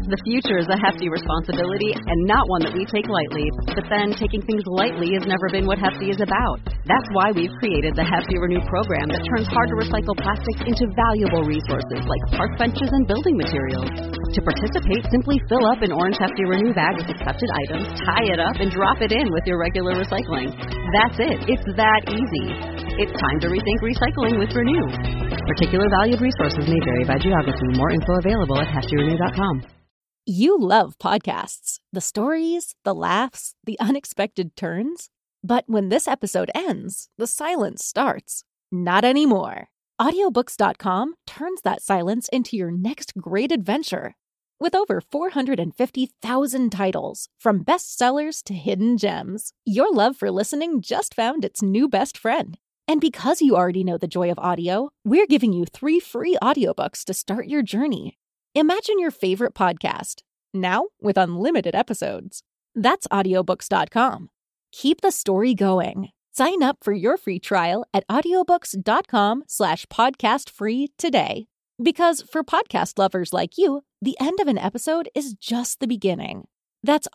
The future is a hefty responsibility and not one that we take lightly. But then, taking things lightly has never been what Hefty is about. That's why we've created the Hefty Renew program that turns hard-to-recycle plastics into valuable resources like park benches and building materials. To participate, simply fill up an orange Hefty Renew bag with accepted items, tie it up, and drop it in with your regular recycling. That's it. It's that easy. It's time to rethink recycling with Renew. Particular valued resources may vary by geography. More info available at heftyrenew.com. You love podcasts. The stories, the laughs, the unexpected turns. But when this episode ends, the silence starts. Not anymore. Audiobooks.com turns that silence into your next great adventure. With over 450,000 titles, from bestsellers to hidden gems, your love for listening just found its new best friend. And because you already know the joy of audio, we're giving you 3 free audiobooks to start your journey. Imagine your favorite podcast, now with unlimited episodes. That's audiobooks.com. Keep the story going. Sign up for your free trial at audiobooks.com/podcastfree today. Because for podcast lovers like you, the end of an episode is just the beginning. That's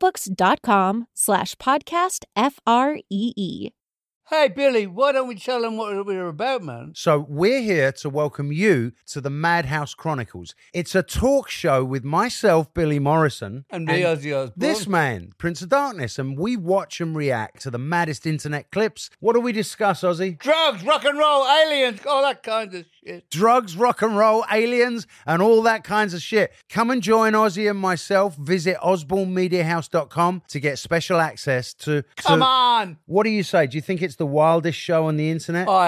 audiobooks.com/podcastfree. Hey, Billy, why don't we tell them what we're about, man? So we're here to welcome you to the Madhouse Chronicles. It's a talk show with myself, Billy Morrison. And me, Ozzy Osbourne. This man, Prince of Darkness. And we watch and react to the maddest internet clips. What do we discuss, Ozzy? Drugs, rock and roll, aliens, all that kind of shit. Drugs, rock and roll, aliens, and all that kinds of shit. Come and join Ozzy and myself. Visit osbornemediahouse.com to get special access to... Come on! What do you say? Do you think it's the wildest show on the internet? Oh.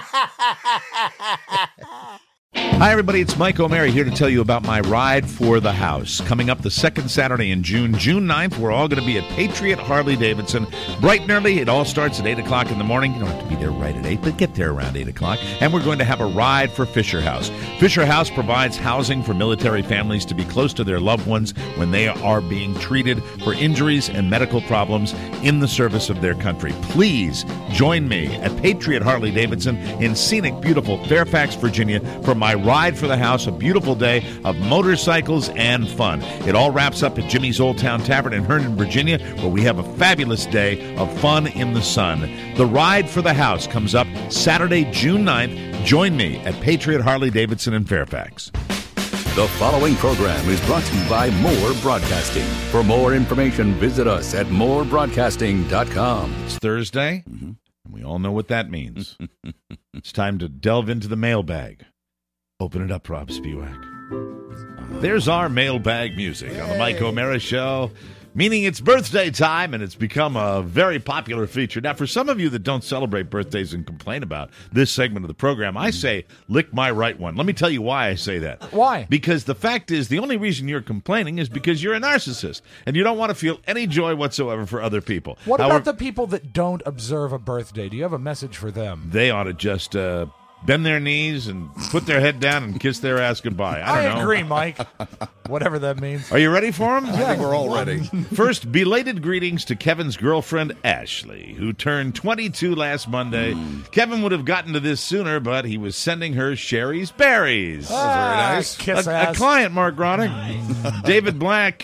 Hi, everybody. It's Mike O'Mara here to tell you about my Ride for the House. Coming up the second Saturday in June, June 9th, we're all going to be at Patriot Harley-Davidson. Bright and early. It all starts at 8 o'clock in the morning. You don't have to be there right at 8, but get there around 8 o'clock. And we're going to have a ride for Fisher House. Fisher House provides housing for military families to be close to their loved ones when they are being treated for injuries and medical problems in the service of their country. Please join me at Patriot Harley-Davidson in scenic, beautiful Fairfax, Virginia for my Ride for the House, a beautiful day of motorcycles and fun. It all wraps up at Jimmy's Old Town Tavern in Herndon, Virginia, where we have a fabulous day of fun in the sun. The Ride for the House comes up Saturday, June 9th. Join me at Patriot Harley-Davidson in Fairfax. The following program is brought to you by More Broadcasting. For more information, visit us at morebroadcasting.com. It's Thursday, and we all know what that means. It's time to delve into the mailbag. Open it up, Rob Spiewak. There's our mailbag music on the Mike O'Mara Show, meaning it's birthday time, and it's become a very popular feature. Now, for some of you that don't celebrate birthdays and complain about this segment of the program, I say, lick my right one. Let me tell you why I say that. Why? Because the fact is, the only reason you're complaining is because you're a narcissist, and you don't want to feel any joy whatsoever for other people. What about the people that don't observe a birthday? Do you have a message for them? They ought to just... bend their knees and put their head down and kiss their ass goodbye. I don't know. Agree, Mike. Whatever that means. Are you ready for him? I think we're all ready. First, belated greetings to Kevin's girlfriend, Ashley, who turned 22 last Monday. Kevin would have gotten to this sooner, but he was sending her Sherry's berries. Very nice. Kiss A ass. client, Mark Gronick. David Black.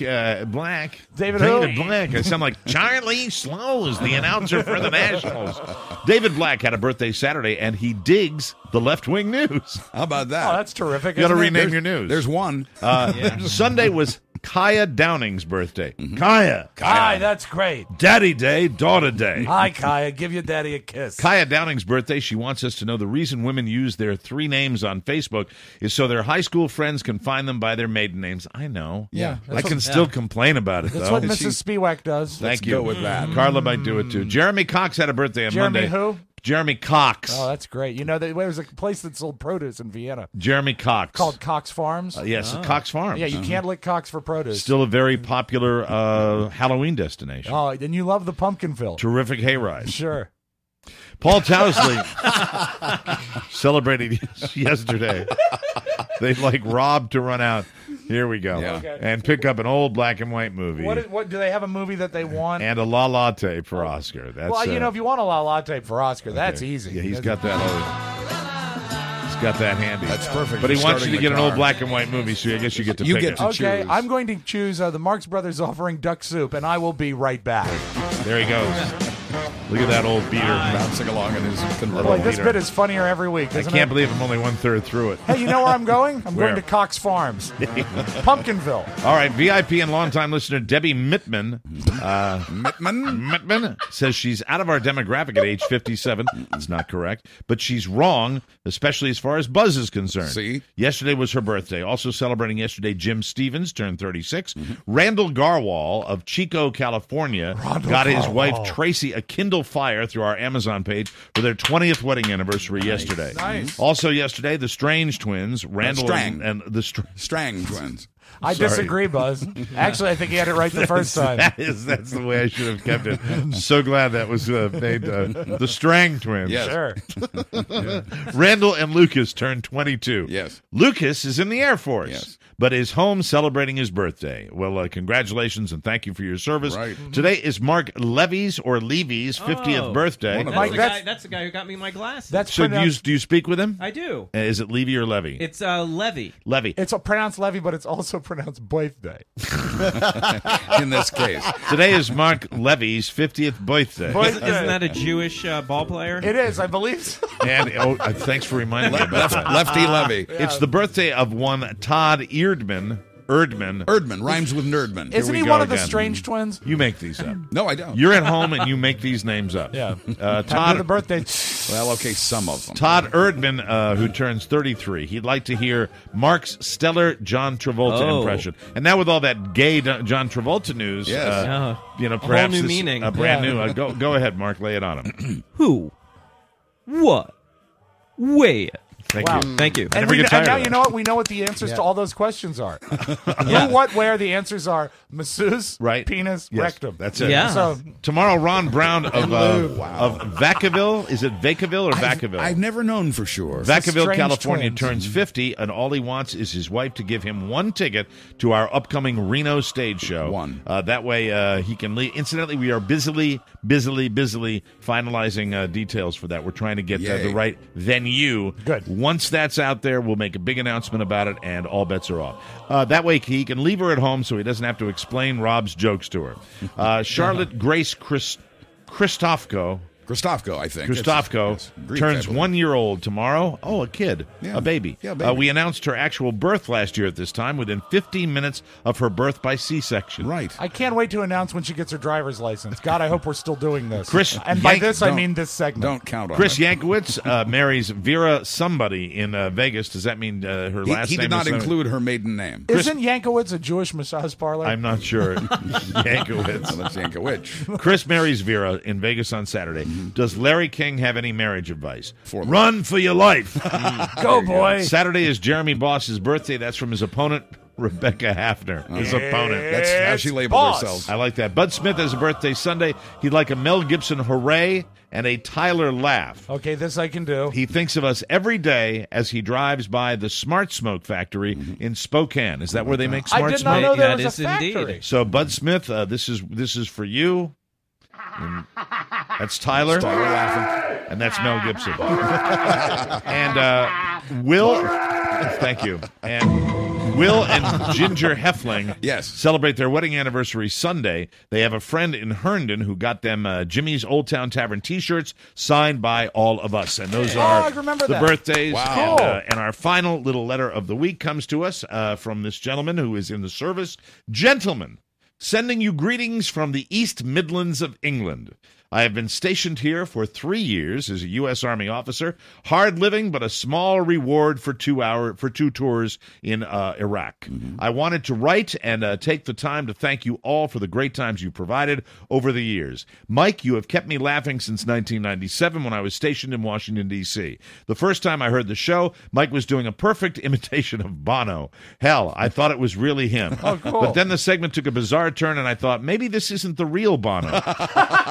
David who? Black. I sound like Charlie Slows, the announcer for the Nationals. David Black had a birthday Saturday, and he digs the left-wing news. How about that? Oh, that's terrific. You got to isn't it? rename your news. There's one. Sunday was Kaya Downing's birthday. Kaya. Hi, that's great. Daddy Day, Daughter Day. Hi, Kaya. Give your daddy a kiss. Kaya Downing's birthday, she wants us to know the reason women use their 3 names on Facebook is so their high school friends can find them by their maiden names. I know. Yeah. I can still complain about it, That's though. what Mrs. Spiewak does. Thank you. go with that. Carla might do it, too. Jeremy Cox had a birthday on Jeremy Monday. who? Jeremy Cox. Oh, that's great. You know, there was a place that sold produce in Vienna Jeremy Cox. called Cox Farms. Yes, Cox Farms. Yeah, you can't lick Cox for produce. Still a very popular Halloween destination. Oh, and you love the pumpkin fill. Terrific hayride. Sure. Paul Towsley celebrated yesterday. They robbed to run out. Here we go. Yeah. Okay. And pick up an old black and white movie. What do they have a movie that they want? And a La La tape for Oscar. That's, well, if you want a La La tape for Oscar, that's easy. Yeah, he's got that. got that handy. That's perfect. But he for wants you starting to the get an old car. black and white movie, so I guess you get to You pick get it. to Okay, choose. I'm going to choose the Marx Brothers offering duck soup, and I will be right back. There he goes. Look at that old beater. Bouncing along in his Boy, convertible. this leader. bit is funnier every week, I isn't can't it? believe I'm only 1/3 through it. Hey, you know where I'm going? I'm Where? going to Cox Farms, Pumpkinville. All right, VIP and longtime listener Debbie Mittman. Mittman? Mittman says she's out of our demographic at age 57. It's not correct, but she's wrong, especially as far as Buzz is concerned. See? Yesterday was her birthday. Also celebrating yesterday, Jim Stevens turned 36. Randall Garwal of Chico, California, got his wife Tracy a Kindle Fire through our Amazon page for their 20th wedding anniversary yesterday. Nice. Also yesterday, the Strange twins, Randall Strang. and the Strang twins. I disagree, Buzz. Actually, I think he had it right the first time. That's the way I should have kept it. So glad that was made. The Strang twins. Yes. Sure. Randall and Lucas turned 22. Yes. Lucas is in the Air Force, Yes. but is home celebrating his birthday. Well, congratulations and thank you for your service. Right. Today is Mark Levy's or Levy's 50th birthday. One of Mike, those. That's the guy who got me my glasses. That's So pronounced, do you speak with him? I do. Is it Levy or Levy? It's Levy. Levy. it's pronounced Levy, but it's also pronounced birthday. In this case. Today is Mark Levy's 50th birthday. Isn't that a Jewish ball player? It is, I believe so. And thanks for reminding me about that. Lefty Levy. It's the birthday of one Todd Erdman. Erdman rhymes with Nerdman. Isn't we he go one of the again. strange twins? You make these up. No, I don't. You're at home and you make these names up. Yeah. Happy Todd birthday. Well, okay, some of them. Todd Erdman, who turns 33, he'd like to hear Mark's stellar John Travolta impression. And now with all that gay John Travolta news, Yes. perhaps new this- meaning. brand new. Go ahead, Mark, lay it on him. Who? What? Where? Thank Wow. you. Thank you. I never get tired And now of you that. know what? We know what the answers to all those questions are. Who, what, where? The answers are masseuse, Right. penis, Yes, rectum. that's it. Yeah. So Tomorrow, Ron Brown of Vacaville. Is it Vacaville or Vacaville? I've never known for sure. Vacaville, Strange California twins. turns 50, and all he wants is his wife to give him one ticket to our upcoming Reno stage show. One. That way he can leave. Incidentally, we are busily finalizing details for that. We're trying to get Yay. the right venue. Good. Once that's out there, we'll make a big announcement about it, and all bets are off. That way he can leave her at home so he doesn't have to explain Rob's jokes to her. Charlotte Grace Christofko. Christofko, I think. Christofko It's Greek, turns I believe. 1 year old tomorrow. Oh, a kid, Yeah. a baby. Yeah, a baby. We announced her actual birth last year at this time, within 15 minutes of her birth by C-section. Right. I can't wait to announce when she gets her driver's license. God, I hope we're still doing this. Chris and by Yank- this, I don't- mean this segment. Don't count on Chris it. Yankowitz marries Vera somebody in Vegas. Does that mean her last He name did not is include her maiden name. Isn't Yankowitz a Jewish massage parlor? I'm not sure. Yankowitz. So that's Yankowitz. Chris marries Vera in Vegas on Saturday. Does Larry King have any marriage advice? For Run for your life. Go, boy. Saturday is Jeremy Boss's birthday. That's from his opponent, Rebecca Hafner. His opponent. That's how she labeled Boss. herself. I like that. Bud Smith has a birthday Sunday. He'd like a Mel Gibson hooray and a Tyler laugh. Okay, this I can do. He thinks of us every day as he drives by the Smart Smoke factory in Spokane. Is that where they make I Smart did Smoke? not know there Yeah, was it a is indeed. factory. So Bud Smith, this is for you. And that's Tyler. Tyler laughing. And that's Mel Gibson. And Will, thank you. And Will and Ginger Heffling Yes. celebrate their wedding anniversary Sunday. They have a friend in Herndon who got them Jimmy's Old Town Tavern T-shirts signed by all of us. And those are I remember the that. birthdays. Wow. And our final little letter of the week comes to us from this gentleman who is in the service. Gentlemen, sending you greetings from the East Midlands of England. I have been stationed here for 3 years as a U.S. Army officer. Hard living, but a small reward for 2 tours in Iraq. I wanted to write and take the time to thank you all for the great times you provided over the years. Mike, you have kept me laughing since 1997 when I was stationed in Washington, D.C. The first time I heard the show, Mike was doing a perfect imitation of Bono. Hell, I thought it was really him. Oh, cool. But then the segment took a bizarre turn, and I thought, maybe this isn't the real Bono.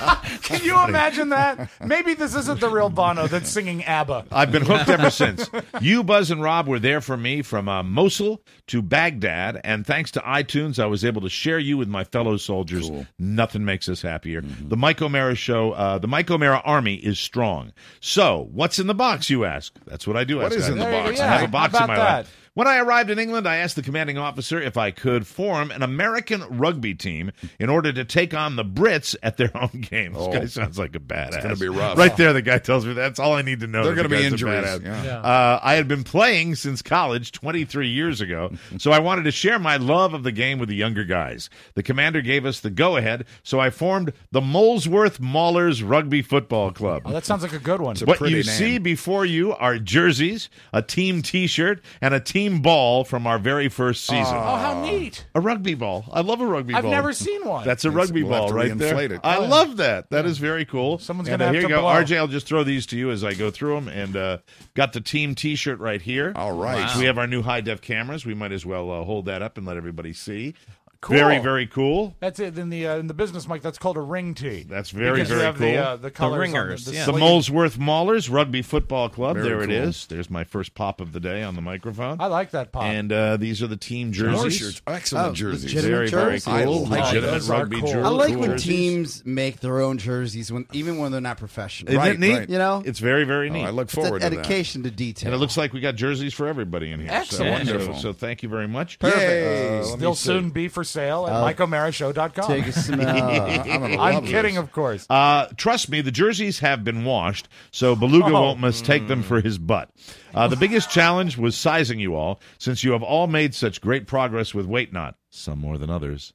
Can you imagine that? Maybe this isn't the real Bono that's singing ABBA. I've been hooked ever since. You, Buzz, and Rob were there for me from Mosul to Baghdad, and thanks to iTunes, I was able to share you with my fellow soldiers. Cool. Nothing makes us happier. The Mike O'Mara Show, the Mike O'Mara Army is strong. So, what's in the box, you ask? That's what I do. What ask is in the guys. box? I have a box How in my about lap. that? When I arrived in England, I asked the commanding officer if I could form an American rugby team in order to take on the Brits at their own games. This guy sounds like a badass. It's gonna be rough. Right there, the guy tells me that's all I need to know. There are that going to the be guy's a injuries. badass. Yeah. I had been playing since college 23 years ago, so I wanted to share my love of the game with the younger guys. The commander gave us the go-ahead, so I formed the Molesworth Maulers Rugby Football Club. Oh, that sounds like a good one. What pretty you name. see before you are jerseys, a team T-shirt, and a team ball from our very first season. Oh, how neat. A rugby ball. I love a rugby I've ball. never seen one. That's a rugby we'll have ball to right there. reinflate it. I love that. That is very cool. Someone's And, gonna have here to you go. blow. RJ, I'll just throw these to you as I go through them. And got the team T-shirt right here. All right. We have our new high-def cameras. We might as well hold that up and let everybody see. Cool. Very, very cool. That's it. In the business, Mike, that's called a ring tee. That's very, because you very have cool. The colors ringers, on the yeah. The sleeve. Molesworth Maulers Rugby Football Club. Very there it cool. is. There's my first pop of the day on the microphone. I like that pop. And these are the team More jerseys. shirts. Excellent jerseys. Very, very cool. I like Legitimate those are rugby cool. jerseys. I like when jerseys. teams make their own jerseys, even when they're not professional. Isn't Right, it neat? right. You know, It's very, very neat. I look it's forward a to that. dedication to detail. And it looks like we got jerseys for everybody in here. Excellent. So, Wonderful. so thank you very much. Yay. Let me Still see. soon be for sale at MikeO'MaraShow.com. Take a smell. I'm kidding, of course. Trust me, the jerseys have been washed, so Beluga won't mistake them for his butt. The biggest challenge was sizing you all, since you have all made such great progress with Weight Not. Some more than others.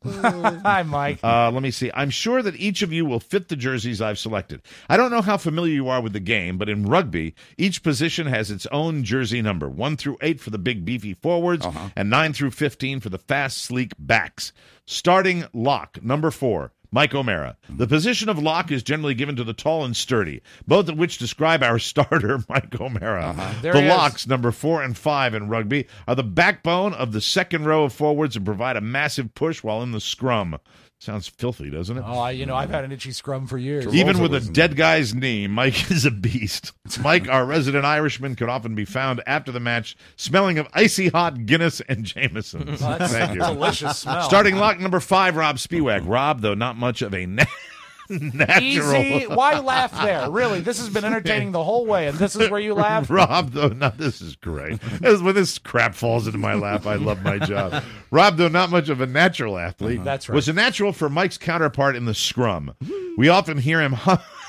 Hi, Mike. Let me see. I'm sure that each of you will fit the jerseys I've selected. I don't know how familiar you are with the game, but in rugby, each position has its own jersey number, 1 through 8 for the big, beefy forwards, and 9 through 15 for the fast, sleek backs. Starting lock, number 4. Mike O'Mara. The position of lock is generally given to the tall and sturdy, both of which describe our starter, Mike O'Mara. There The he is. locks, number 4 and 5 in rugby, are the backbone of the second row of forwards and provide a massive push while in the scrum. Sounds filthy, doesn't it? Oh, I've had an itchy scrum for years. Even Travolta with a was in dead guy's knee, Mike is a beast. Mike, our resident Irishman, could often be found after the match smelling of icy hot Guinness and Jameson. That's Thank you. delicious smell. Starting lock number 5, Rob Spiewak. Rob, though not much of a natural. Easy. Why laugh there? Really, this has been entertaining the whole way, and this is where you laugh? Rob, though not, this is great. When this crap falls into my lap, I love my job. Rob, though not much of a natural athlete, That's right. was a natural for Mike's counterpart in the scrum. We often hear him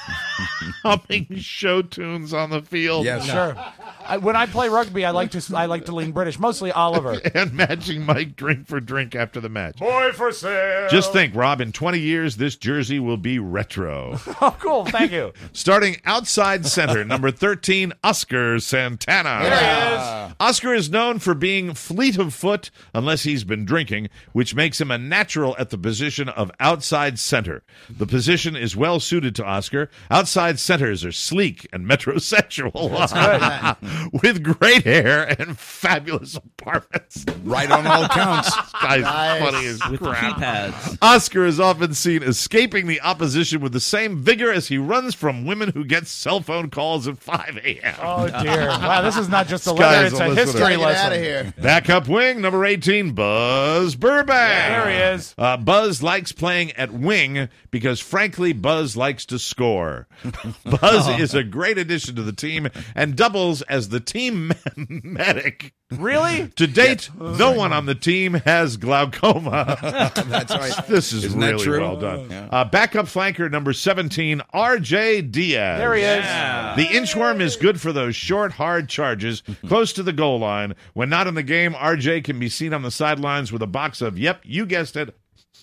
humming show tunes on the field. Yes. Sure. When I play rugby, I like to lean British, mostly Oliver. And matching Mike drink for drink after the match. Boy for sale. Just think, Rob, in 20 years, this jersey will be retro. Oh, cool. Thank you. Starting outside center, number 13, Oscar Santana. There he is. Oscar is known for being fleet of foot, unless he's been drinking, which makes him a natural at the position of outside center. The position is well suited to Oscar. Outside centers are sleek and metrosexual, with great hair and fabulous apartments. Right on all counts. Guy's funny as With crap. keypads. Oscar is often seen escaping the opposition with the same vigor as he runs from women who get cell phone calls at 5 a.m. Oh, dear. Wow, this is not just a This letter, guy's it's a a listener. history Gotta get lesson. out of here. Backup wing, number 18, Buzz Burbank. There he is. Buzz likes playing at wing because, frankly, Buzz likes to score. Buzz is a great addition to the team and doubles as the team medic. Really? To date, no one on the team has glaucoma. That's right. This is Isn't that really true? well done. Yeah. Backup flanker number 17, R.J. Diaz. There he is. The inchworm is good for those short, hard charges close to the goal line. When not in the game, R.J. can be seen on the sidelines with a box of, yep, you guessed it,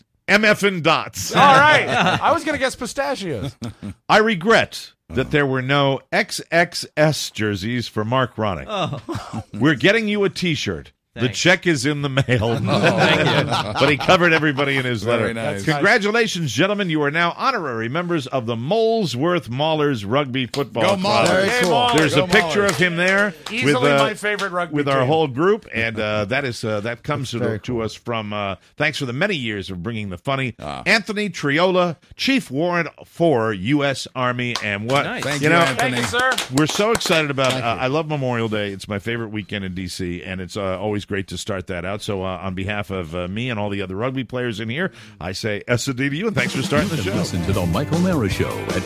MF dots. All right. I was going to guess pistachios. I regret that there were no XXS jerseys for Mark Ronick. We're getting you a T-shirt. The check is in the mail. Thank you. But he covered everybody in his letter. Very nice. Congratulations, gentlemen. You are now honorary members of the Molesworth Maulers Rugby Football Go Club. Maulers. Very Hey, cool. Maulers. There's Go a picture Maulers. of him there Easily my favorite rugby with our team. whole group, and that comes to us from thanks for the many years of bringing the funny. Anthony Triola, Chief Warrant for U.S. Army, and what Nice. Thank you you, know. Anthony. Thank you, sir. We're so excited about I love Memorial Day. It's my favorite weekend in D.C., and it's always great to start that out. So on behalf of me and all the other rugby players in here, I say S&D to you, and thanks for starting the show. Listen to The Mike O'Mara Show at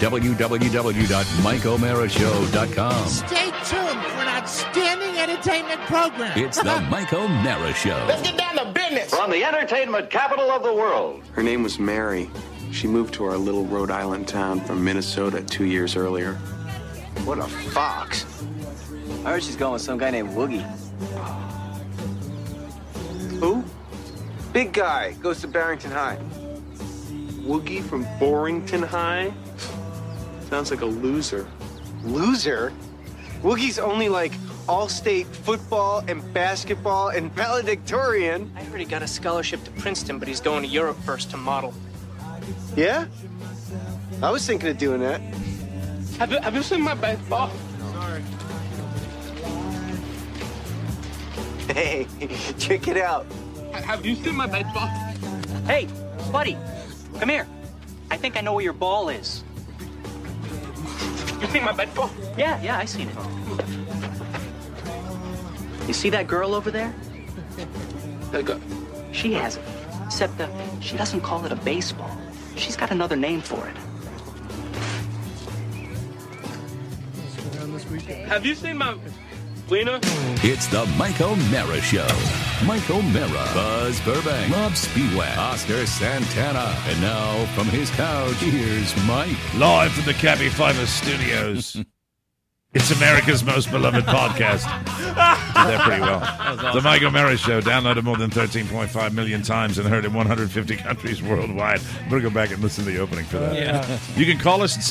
www.mikeomarashow.com. Stay tuned for an outstanding entertainment program. It's The Mike O'Mara Show. Let's get down to business. From the entertainment capital of the world. Her name was Mary. She moved to our little Rhode Island town from Minnesota 2 years earlier. What a fox. I heard she's going with some guy named Woogie. Who? Big guy. Goes to Barrington High. Woogie from Borrington High? Sounds like a loser. Loser? Woogie's only like all-state football and basketball and valedictorian. I heard he got a scholarship to Princeton, but he's going to Europe first to model. Yeah? I was thinking of doing that. Have you seen my baseball? Sorry. Hey, check it out. Have you seen my baseball? Hey, buddy, come here. I think I know where your ball is. You seen my baseball? Yeah, I seen it. You see that girl over there? That guy. She has it. Except she doesn't call it a baseball. She's got another name for it. Have you seen my Lena? It's The Mike O'Mara Show. Mike O'Mara, Buzz Burbank, Rob Spiewak, Oscar Santana. And now, from his couch, here's Mike. Live from the Cabby Fiver Studios. It's America's most beloved podcast. Did that pretty well. The Mike O'Mara Show, downloaded more than 13.5 million times and heard in 150 countries worldwide. I'm going to go back and listen to the opening for that. Yeah. You can call us at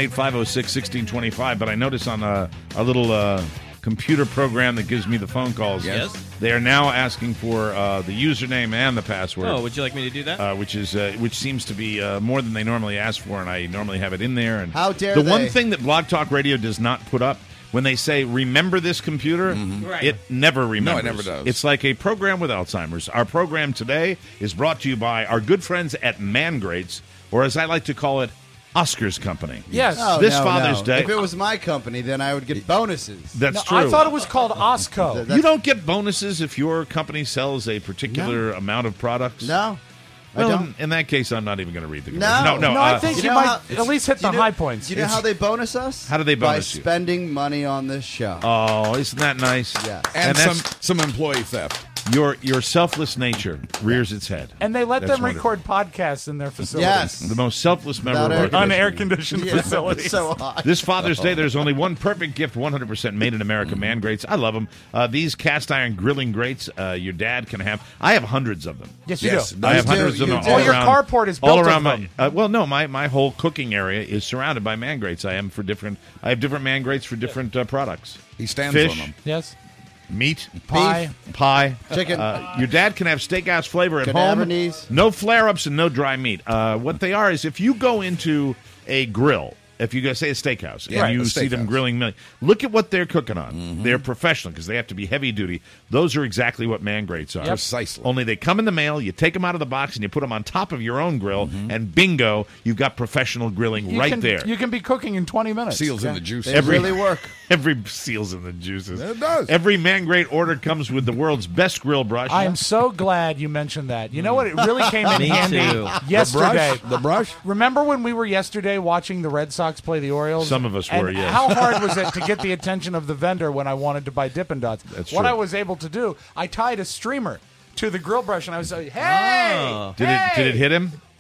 718-506-1625, but I notice on a little computer program that gives me the phone calls, Yes. they are now asking for the username and the password. Oh, would you like me to do that? Which seems to be more than they normally ask for, and I normally have it in there. And How dare the they? one thing that Blog Talk Radio does not put up, when they say, remember this computer, Right. it never remembers. No, it never does. It's like a program with Alzheimer's. Our program today is brought to you by our good friends at Mangrates, or as I like to call it, Oscar's Company. Yes. Oh, This no, Father's no. Day. If it was my company, then I would get bonuses. That's No, true. I thought it was called Osco. You don't get bonuses if your company sells a particular amount of products? No, Well, I don't. in that case, I'm not even going to read the No. commercial. No, I think you know might how- at least hit the high points. Do you know how they bonus us? How do they bonus By you? spending money on this show. Oh, isn't that nice? Yes. And that's some employee theft. your selfless nature rears its head. And they let That's them record podcasts in their facilities. Yes. The most selfless member of Without our air commission. Unair-conditioned Yeah, facilities. it's so hot. This Father's Day, there's only one perfect gift, 100% made in America, Man Grates. I love them. These cast iron grilling grates, your dad can have. I have hundreds of them. Yes, you Yes. do. I have You do, hundreds of you them do. all Oh, your around. carport is all built around of my. them. Well, no, my whole cooking area is surrounded by Man Grates. I have different Man Grates for different products. He stands Fish, on them. Yes. meat, Pie. Chicken. Your dad can have steakhouse flavor at home. Cadavernies. No flare-ups and no dry meat. What they are is if you go into a grill, if you go say a steakhouse, Yeah, and you a see them steakhouse. grilling milk, look at what they're cooking on. They're professional because they have to be heavy duty. Those are exactly what Man Grates are. Yep. Precisely. Only they come in the mail, you take them out of the box, and you put them on top of your own grill, and bingo, you've got professional grilling You right can, there. You can be cooking in 20 minutes. Seals in the juice. They really work. Every seals in the juices. It does. Every Man Grate order comes with the world's best grill brush. I am so glad you mentioned that. You know what? It really came in Me handy too. yesterday. The brush? Remember when we were yesterday watching the Red Sox play the Orioles? Some of us And were, yes. How hard was it to get the attention of the vendor when I wanted to buy Dippin' Dots? That's what true. I was able to do, I tied a streamer to the grill brush, and I was like, "Hey, Oh. Did it hit him?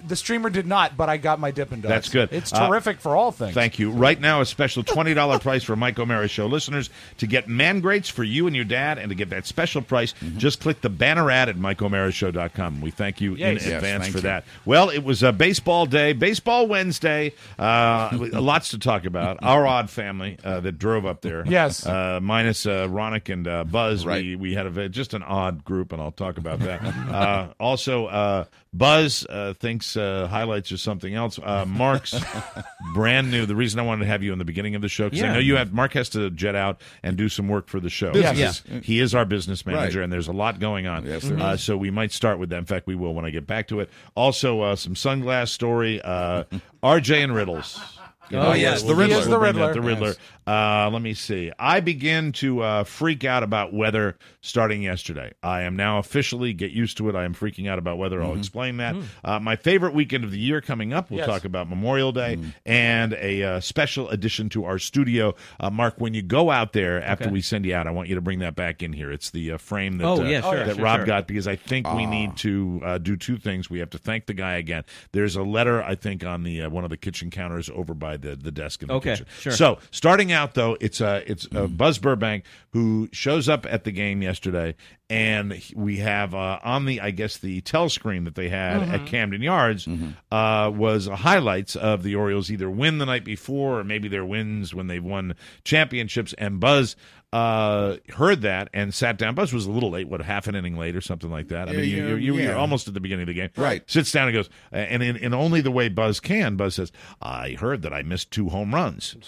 The streamer did not, but I got my Dippin' Dots. That's good. It's terrific for all things. Thank you. Right now, a special $20 price for Mike O'Mara Show listeners to get Man Grates for you and your dad, and to get that special price, just click the banner ad at MikeO'MaraShow.com. We thank you in advance for that. Well, it was a baseball day, Baseball Wednesday. Lots to talk about. Our odd family that drove up there. Yes. Minus Ronick and Buzz. Right. We had just an odd group, and I'll talk about that. Also, Buzz thinks highlights are something else. Mark's brand new. The reason I wanted to have you in the beginning of the show, because I know Mark has to jet out and do some work for the show. Yes. He is our business manager, and there's a lot going on. Yes, there is. So we might start with that. In fact, we will when I get back to it. Also, some sunglass story. RJ and Riddles. Yes, the Riddler. He is the Riddler. The Riddler. Let me see. I begin to freak out about weather starting yesterday. I am now officially, get used to it, I am freaking out about weather. I'll explain that. My favorite weekend of the year coming up, we'll talk about Memorial Day, and a special addition to our studio. Mark, when you go out there after we send you out, I want you to bring that back in here. It's the frame that Rob got, because I think we need to do two things. We have to thank the guy again. There's a letter, I think, on the one of the kitchen counters over by the desk in the kitchen. Sure. So, starting out, though, it's Buzz Burbank who shows up at the game yesterday, and we have on the telescreen that they had at Camden Yards was highlights of the Orioles either win the night before or maybe their wins when they've won championships, and Buzz heard that and sat down. Buzz was a little late, half an inning late or something like that. I mean, you're almost at the beginning of the game. Right. Sits down and goes, and in only the way Buzz can, Buzz says, I heard that I missed 2 home runs.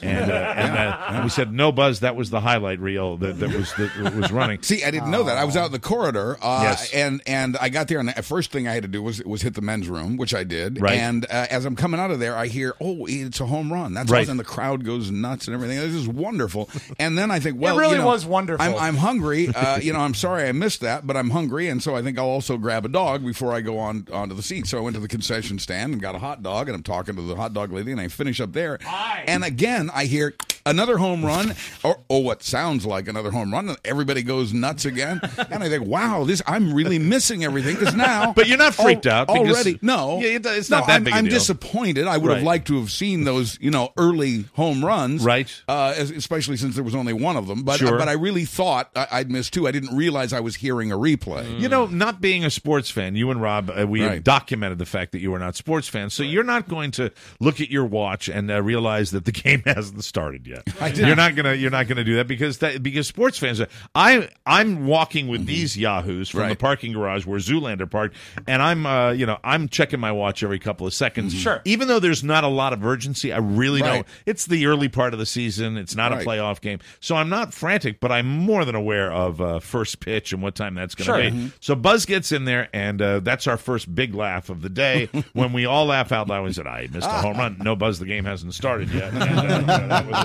And we said, no, Buzz, that was the highlight reel that was running. See, I didn't know that. I was out in the corridor, and I got there, and the first thing I had to do was hit the men's room, which I did. Right. And as I'm coming out of there, I hear, it's a home run. That's right. awesome. And the crowd goes nuts and everything. This is wonderful. And then I think, well, it really was wonderful. I'm hungry. I'm sorry I missed that, but I'm hungry, and so I think I'll also grab a dog before I go onto the seat. So I went to the concession stand and got a hot dog, and I'm talking to the hot dog lady, and I finish up there. Hi. And again, I hear another home run, or what sounds like another home run, and everybody goes nuts again. And I think, wow, I'm really missing everything, because now... But you're not freaked out. Because, already. No. Yeah, it's not that big a deal. I'm disappointed. I would have liked to have seen those, early home runs. Right. Especially since there was only one of them. But Sure. but I really thought I'd missed 2. I didn't realize I was hearing a replay. Not being a sports fan, you and Rob, we have documented the fact that you are not sports fans, so you're not going to look at your watch and realize that the game hasn't started yet. You're not gonna do that because sports fans. I'm walking with these yahoos from the parking garage where Zoolander parked, and I'm checking my watch every couple of seconds. Sure. Even though there's not a lot of urgency, I really don't. It's the early part of the season. It's not a playoff game, so I'm not frantic, but I'm more than aware of first pitch and what time that's going to be. So Buzz gets in there, and that's our first big laugh of the day when we all laugh out loud and said, I missed a home run. No, Buzz, the game hasn't started yet. And, that was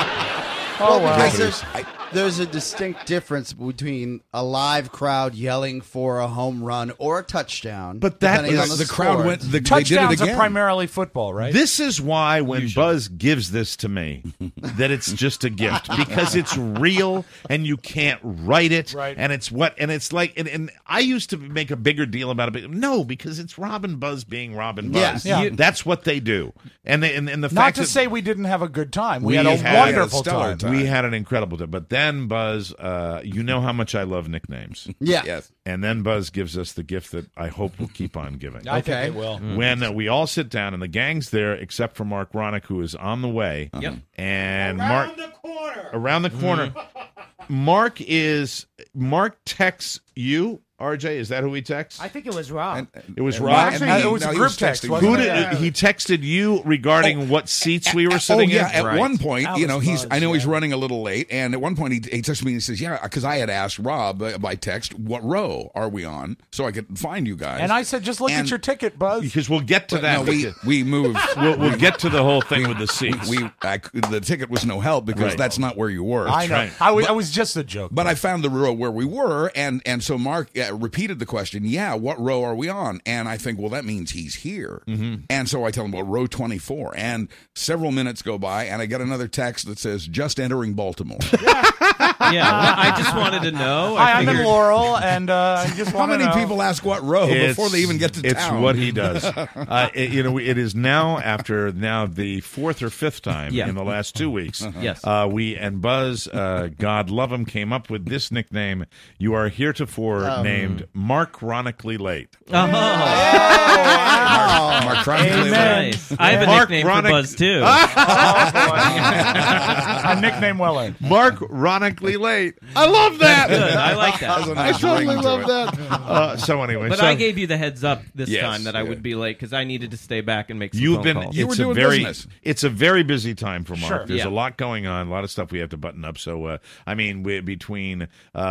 it. Well, because there's a distinct difference between a live crowd yelling for a home run or a touchdown. But the crowd went. Touchdowns are primarily football, right? This is why when Buzz gives this to me, that it's just a gift, because it's real and you can't write it, and it's and I used to make a bigger deal about it. But no, because it's Rob and Buzz being Rob and Buzz. Yeah. That's what they do. And the not fact to that say we didn't have a good time. We had a wonderful time. We had an incredible time. But then Buzz, you know how much I love nicknames. Yeah. Yes. And then Buzz gives us the gift that I hope we'll keep on giving. I think it will. When we all sit down, and the gang's there, except for Mark Ronick, who is on the way. And around the corner. Mark texts you. RJ, is that who he texts? I think it was Rob. It was Rob. Actually, it was a group text. He texted you regarding what seats we were sitting in? At one point, I know he's running a little late, and at one point he texted me and he says, because I had asked Rob by text, what row are we on, so I could find you guys. And I said, just look at your ticket, Buzz. Because we'll get to that. No, we moved. We'll get to the whole thing with the seats. The ticket was no help because that's not where you were. I know. Right. I was just a joke. But I found the row where we were, and so Mark repeated the question, what row are we on? And I think, well, that means he's here. And so I tell him, well, row 24. And several minutes go by, and I get another text that says, just entering Baltimore. Yeah, well, I just wanted to know. Hi, I'm in Laurel, and I just How want to many know. people ask what row before they even get to it's town? what he does. It is now after the fourth or fifth time in the last 2 weeks. Yes. We and Buzz, God love him, came up with this nickname. You are heretofore named Mark Chronically Late. Oh. Mark Chronically Late. Nice. I have a nickname for Buzz, too. A nickname Weller. Mark Chronically Late. I love that. Good. I like that. I totally love that. So anyway. But I gave you the heads up this Yes, time that I would be late because I needed to stay back and make some You've phone been. calls. It's a very busy time for Mark. Sure. There's Yeah. a lot going on, a lot of stuff we have to button up. So, between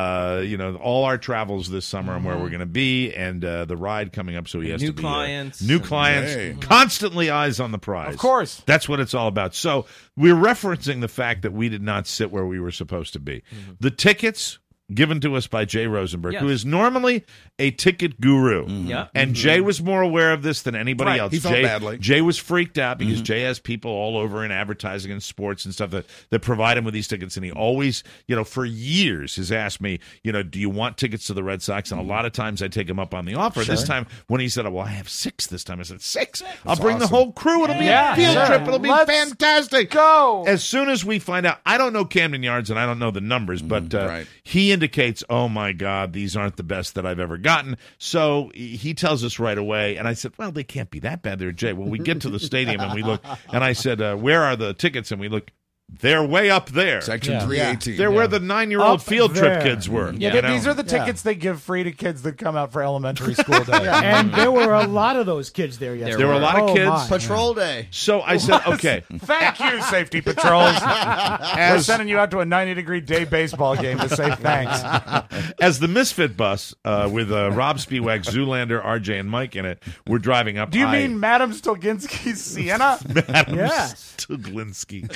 all our travels this summer and where we're going to be, and the ride coming up, so he has New to be clients. new clients, Hey. constantly eyes on the prize. Of course. That's what it's all about. So we're referencing the fact that we did not sit where we were supposed to be. The tickets given to us by Jay Rosenberg, Yes. who is normally a ticket guru. Yeah. And Jay was more aware of this than anybody Right. else. He felt badly. Jay was freaked out because Jay has people all over in advertising and sports and stuff that provide him with these tickets. And he always, for years has asked me, do you want tickets to the Red Sox? And a lot of times I take him up on the offer. This time when he said, well, I have 6 this time, I said, 6? I'll bring the awesome. whole crew. It'll be Yeah, a field sure. trip. It'll be Let's fantastic. go. As soon as we find out, I don't know Camden Yards and I don't know the numbers, but right. he indicates, oh my God, these aren't the best that I've ever gotten. So he tells us right away, and I said, well, they can't be that bad there, Jay. Well, we get to the stadium and we look, and I said, where are the tickets? And we look, they're way up there. Section 318. They're where the 9-year-old Up field trip there. kids were. Yeah, you know? these are the tickets they give free to kids that come out for elementary school day. And there were a lot of those kids there yesterday. There were a lot of Oh, kids. my. Patrol day. So I said, okay. Thank you, safety patrols. We're sending you out to a 90-degree day baseball game to say thanks. As the Misfit bus with Rob Spiewak, Zoolander, RJ, and Mike in it, we're driving up. Do you mean Madame Stolginski's Sienna? Madam Yes. Stuglinsky?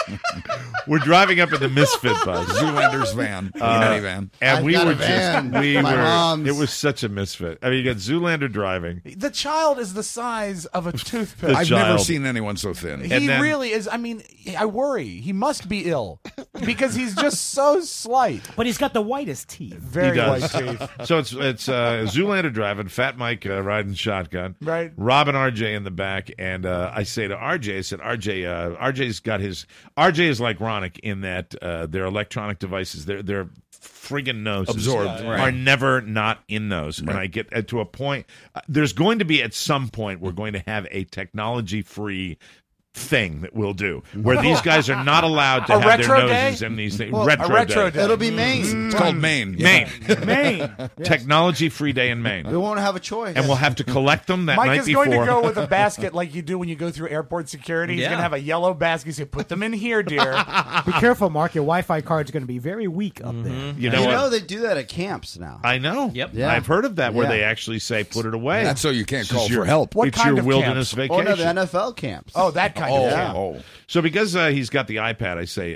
We're driving up in the Misfit bus. Zoolander's van. Minivan. And I've we got were a van. just, we My were, mom's. it was such a misfit. I mean, you got Zoolander driving. The child is the size of a toothpick. I've never child. seen anyone so thin. He And then- really is. I mean, I worry. He must be ill because he's just so slight. But he's got the whitest teeth. Very He does. white teeth. So it's Zoolander driving, Fat Mike riding shotgun, Right. Rob and RJ in the back, and I say to RJ, I said, RJ's got his. RJ is like Ronick in that their electronic devices, their friggin' noses Absorbed. are never not in those. And I get to a point. There's going to be at some point we're going to have a technology-free thing that we'll do where these guys are not allowed to A have their retro noses day? in these things. Well, a retro day. It'll be Maine. It's called Maine. Maine. Maine. Yes. Technology-free day in Maine. We won't have a choice. And we'll have to collect them that Mike night is before. going to go with a basket like you do when you go through airport security. He's Yeah. going to have a yellow basket. He's going to put them in here, dear. Be careful, Mark. Your Wi-Fi card's going to be very weak up there. You know you what? know they do that at camps now. I know. Yep. Yeah. I've heard of that where Yeah. they actually say put it away. That's so you can't This is call your- for help. What it's kind your of wilderness camps? Oh, vacation. no, the NFL camps. Oh, that kind of camp. Oh. So because he's got the iPad, I say,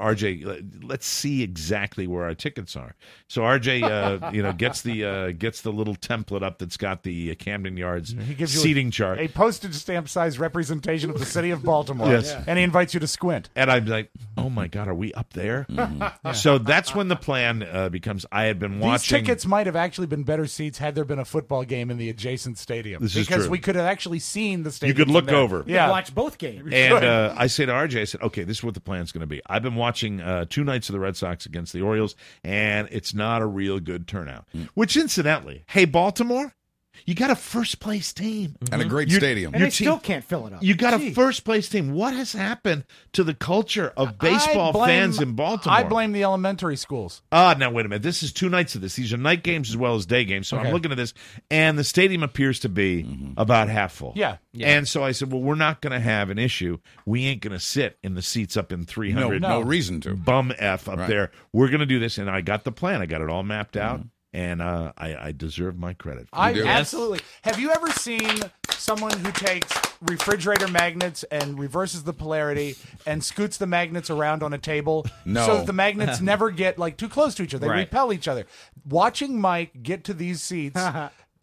RJ, let's see exactly where our tickets are. So RJ, gets the little template up that's got the Camden Yards He gives you seating chart. A postage stamp size representation of the city of Baltimore. Yes. Yeah. And he invites you to squint. And I'm like, oh my God, are we up there? So that's when the plan becomes. I had been These watching. tickets might have actually been better seats had there been a football game in the adjacent stadium. This is because true. we could have actually seen the You stadium. could look from there. over. Yeah. Watch both games. And I say to RJ, I said, okay, this is what the plan's going to be. I've been watching 2 nights of the Red Sox against the Orioles, and it's not a real good turnout. Which, incidentally, hey, Baltimore, you got a first-place team. And a great Your- stadium. And your they still can't fill it up. You got Gee. a first-place team. What has happened to the culture of baseball fans in Baltimore? I blame the elementary schools. Now, wait a minute. This is 2 nights of this. These are night games as well as day games. So Okay. I'm looking at this, and the stadium appears to be about half full. Yeah. And so I said, well, we're not going to have an issue. We ain't going to sit in the seats up in 300. No reason to. Bum F up Right. there. We're going to do this. And I got the plan. I got it all mapped out. And I deserve my credit. Absolutely. Have you ever seen someone who takes refrigerator magnets and reverses the polarity and scoots the magnets around on a table No. so that the magnets never get like too close to each other? They Right. repel each other. Watching Mike get to these seats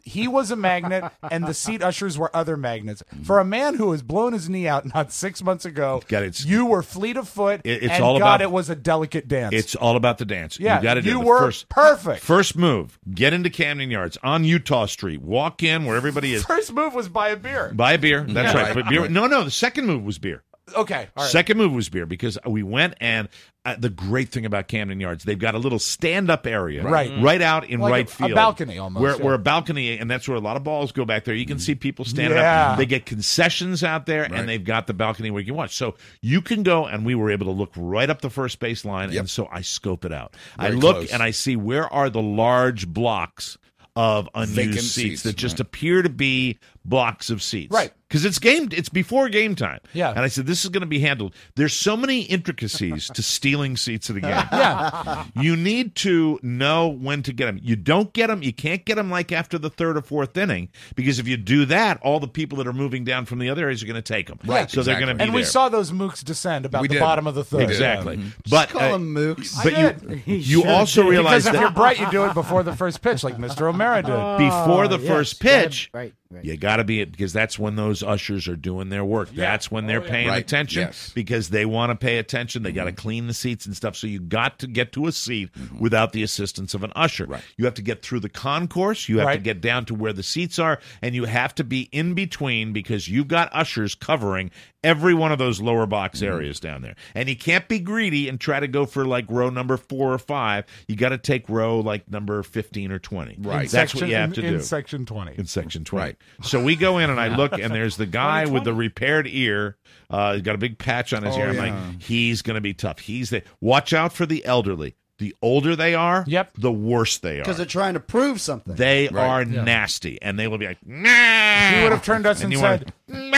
he was a magnet, and the seat ushers were other magnets. For a man who has blown his knee out not 6 months ago, you were fleet of foot, It's and all God, about- it was a delicate dance. It's all about the dance. Yeah, you got to do you the were perfect. First move, get into Camden Yards on Utah Street. Walk in where everybody is. First move was buy a beer. Buy a beer. That's Yeah. right. But beer. No. The second move was beer. Okay. All right. Second move was beer because we went and the great thing about Camden Yards, they've got a little stand-up area right out in Like right a field. balcony almost, Where a balcony, and that's where a lot of balls go back there. You can see people standing Yeah. up. They get concessions out there, and they've got the balcony where you can watch. So you can go, and we were able to look right up the first base line, and so I scope it out. I Very look, close. and I see where are the large blocks of unused Vacant seats seats, that just appear to be blocks of seats. Right. Because it's before game time. Yeah. And I said, this is going to be handled. There's so many intricacies to stealing seats at a game. Yeah. You need to know when to get them. You don't get them. You can't get them like after the third or fourth inning because if you do that, all the people that are moving down from the other areas are going to take them. Right. So they're going to be And we there. saw those mooks descend about We the did. bottom of the third. Exactly. Yeah. But Call them mooks. But I did. you also realize Because if that you're bright, you do it before the first pitch, like Mr. O'Mara did. before the first pitch, Right. you got to be because that's when those ushers are doing their work. That's when they're paying Right. attention Yes. because they want to pay attention. They got to clean the seats and stuff. So you got to get to a seat without the assistance of an usher. Right. You have to get through the concourse. You have to Right. get down to where the seats are, and you have to be in between because you've got ushers covering every one of those lower box areas down there. And you can't be greedy and try to go for like row number 4 or 5. You got to take row like number 15 or 20. Right. That's what you have to do. In section 20. In section 20. Right. So we go in and I look, and there's the guy with the repaired ear. He's got a big patch on his ear. I'm yeah. like, he's going to be tough. Watch out for the elderly. The older they are, the worse they are. Because they're trying to prove something. They are nasty, and they will be like, nah. He would have turned us and you said,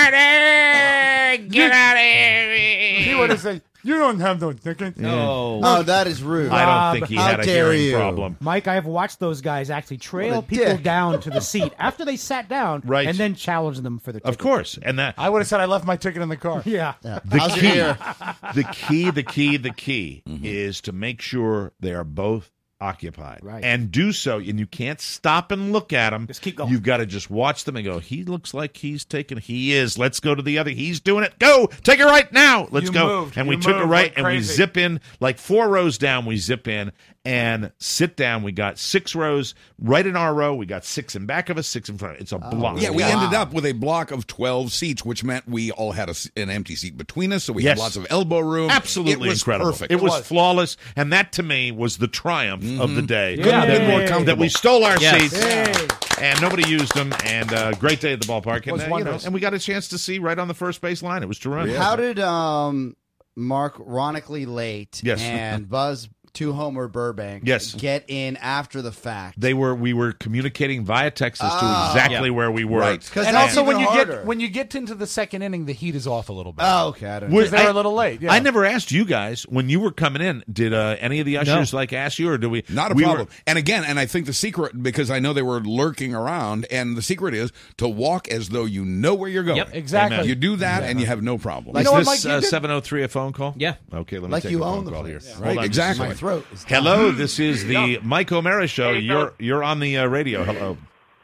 get out of here. he would have said, you don't have no tickets. No. Oh, that is rude. I don't think he How had a dare hearing you. problem. Mike, I have watched those guys actually trail What a people dick. down to the seat after they sat down, Right. and then challenge them for the ticket. Of course. And that I would have said I left my ticket in the car. Yeah. the How's your key, ear? the key is to make sure they are both occupied. Right. And do so, and you can't stop and look at them. Just keep going. You've got to just watch them and go, he looks like he's taking, he is. Let's go to the other. He's doing it. Go. Take it right now. Let's You go. moved. And we You took it moved right like and we crazy. zip in like 4 rows down. We zip in and sit down. We got 6 rows right in our row. We got 6 in back of us, 6 in front. It's a block. Yeah, we Wow. ended up with a block of 12 seats, which meant we all had an empty seat between us, so we Yes. had lots of elbow room. Absolutely It was incredible. perfect. It was flawless, and that to me was the triumph of the day. Couldn't have been more That comfortable. we stole our Yes. seats, and nobody used them. And great day at the ballpark, and Was wondrous. and we got a chance to see right on the first base line. It was terrific. How did Mark Ronically Late Yes. and Buzz Two Homer Burbank Yes. get in after the fact? we were communicating via text as to exactly where we were. Right. Because And that's also, when even you harder. get into the second inning, the heat is off a little bit. Oh, okay. I don't know. Because they were a little late. Yeah. I never asked you guys when you were coming in. Did any of the ushers ask you, or do we? Not a we problem. Were, And again, and I think the secret, because I know they were lurking around, and the secret is to walk as though you know where you're going. Yep. Exactly. Amen. You do that, and you have no problem. is know what, this Mike, you did- 703 a phone call? Yeah. Okay, let me Like take you a phone own the call place. here. Right, Hold on. exactly. My throat is Hello, this is the Mike O'Mara Show. Hey, You're on the radio. Hello.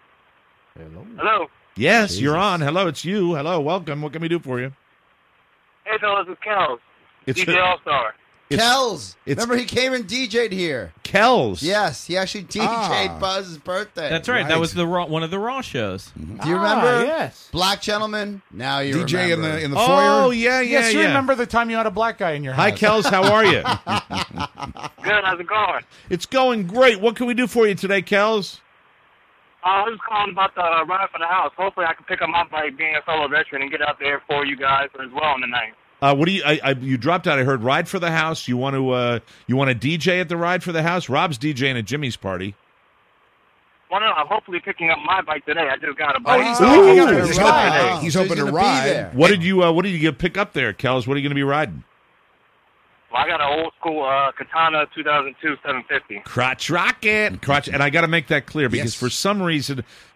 Hello. Yes, you're on. Hello, it's you. Hello, welcome. What can we do for you? Hey, fellas, it's Kels. It's DJ All-Star. Kells. it's- Remember, he came and DJ'd here. Kells. Yes, he actually DJ'd Buzz's birthday. That's right. That was one of the Raw shows. Do you remember? Yes. Black gentleman. Now you DJ remember. in the Oh, foyer. yeah. Yes, you remember the time you had a black guy in your house. Hi, Kells. How are you? Good, how's it going? It's going great. What can we do for you today, Kells? I was calling about the ride for the house. Hopefully I can pick up my bike being a fellow veteran and get out there for you guys as well in the night. What do you? You dropped out. I heard Ride for the House. You want to DJ at the Ride for the House? Rob's DJing at Jimmy's party. Well, no, I'm hopefully picking up my bike today. I just got a bike. he's Ooh. hoping to ride. He's So hoping to gonna be ride. there. What did you get pick up there, Kells? What are you going to be riding? Well, I got an old school Katana 2002 750. Crotch rocket. And I got to make that clear because Yes. for some reason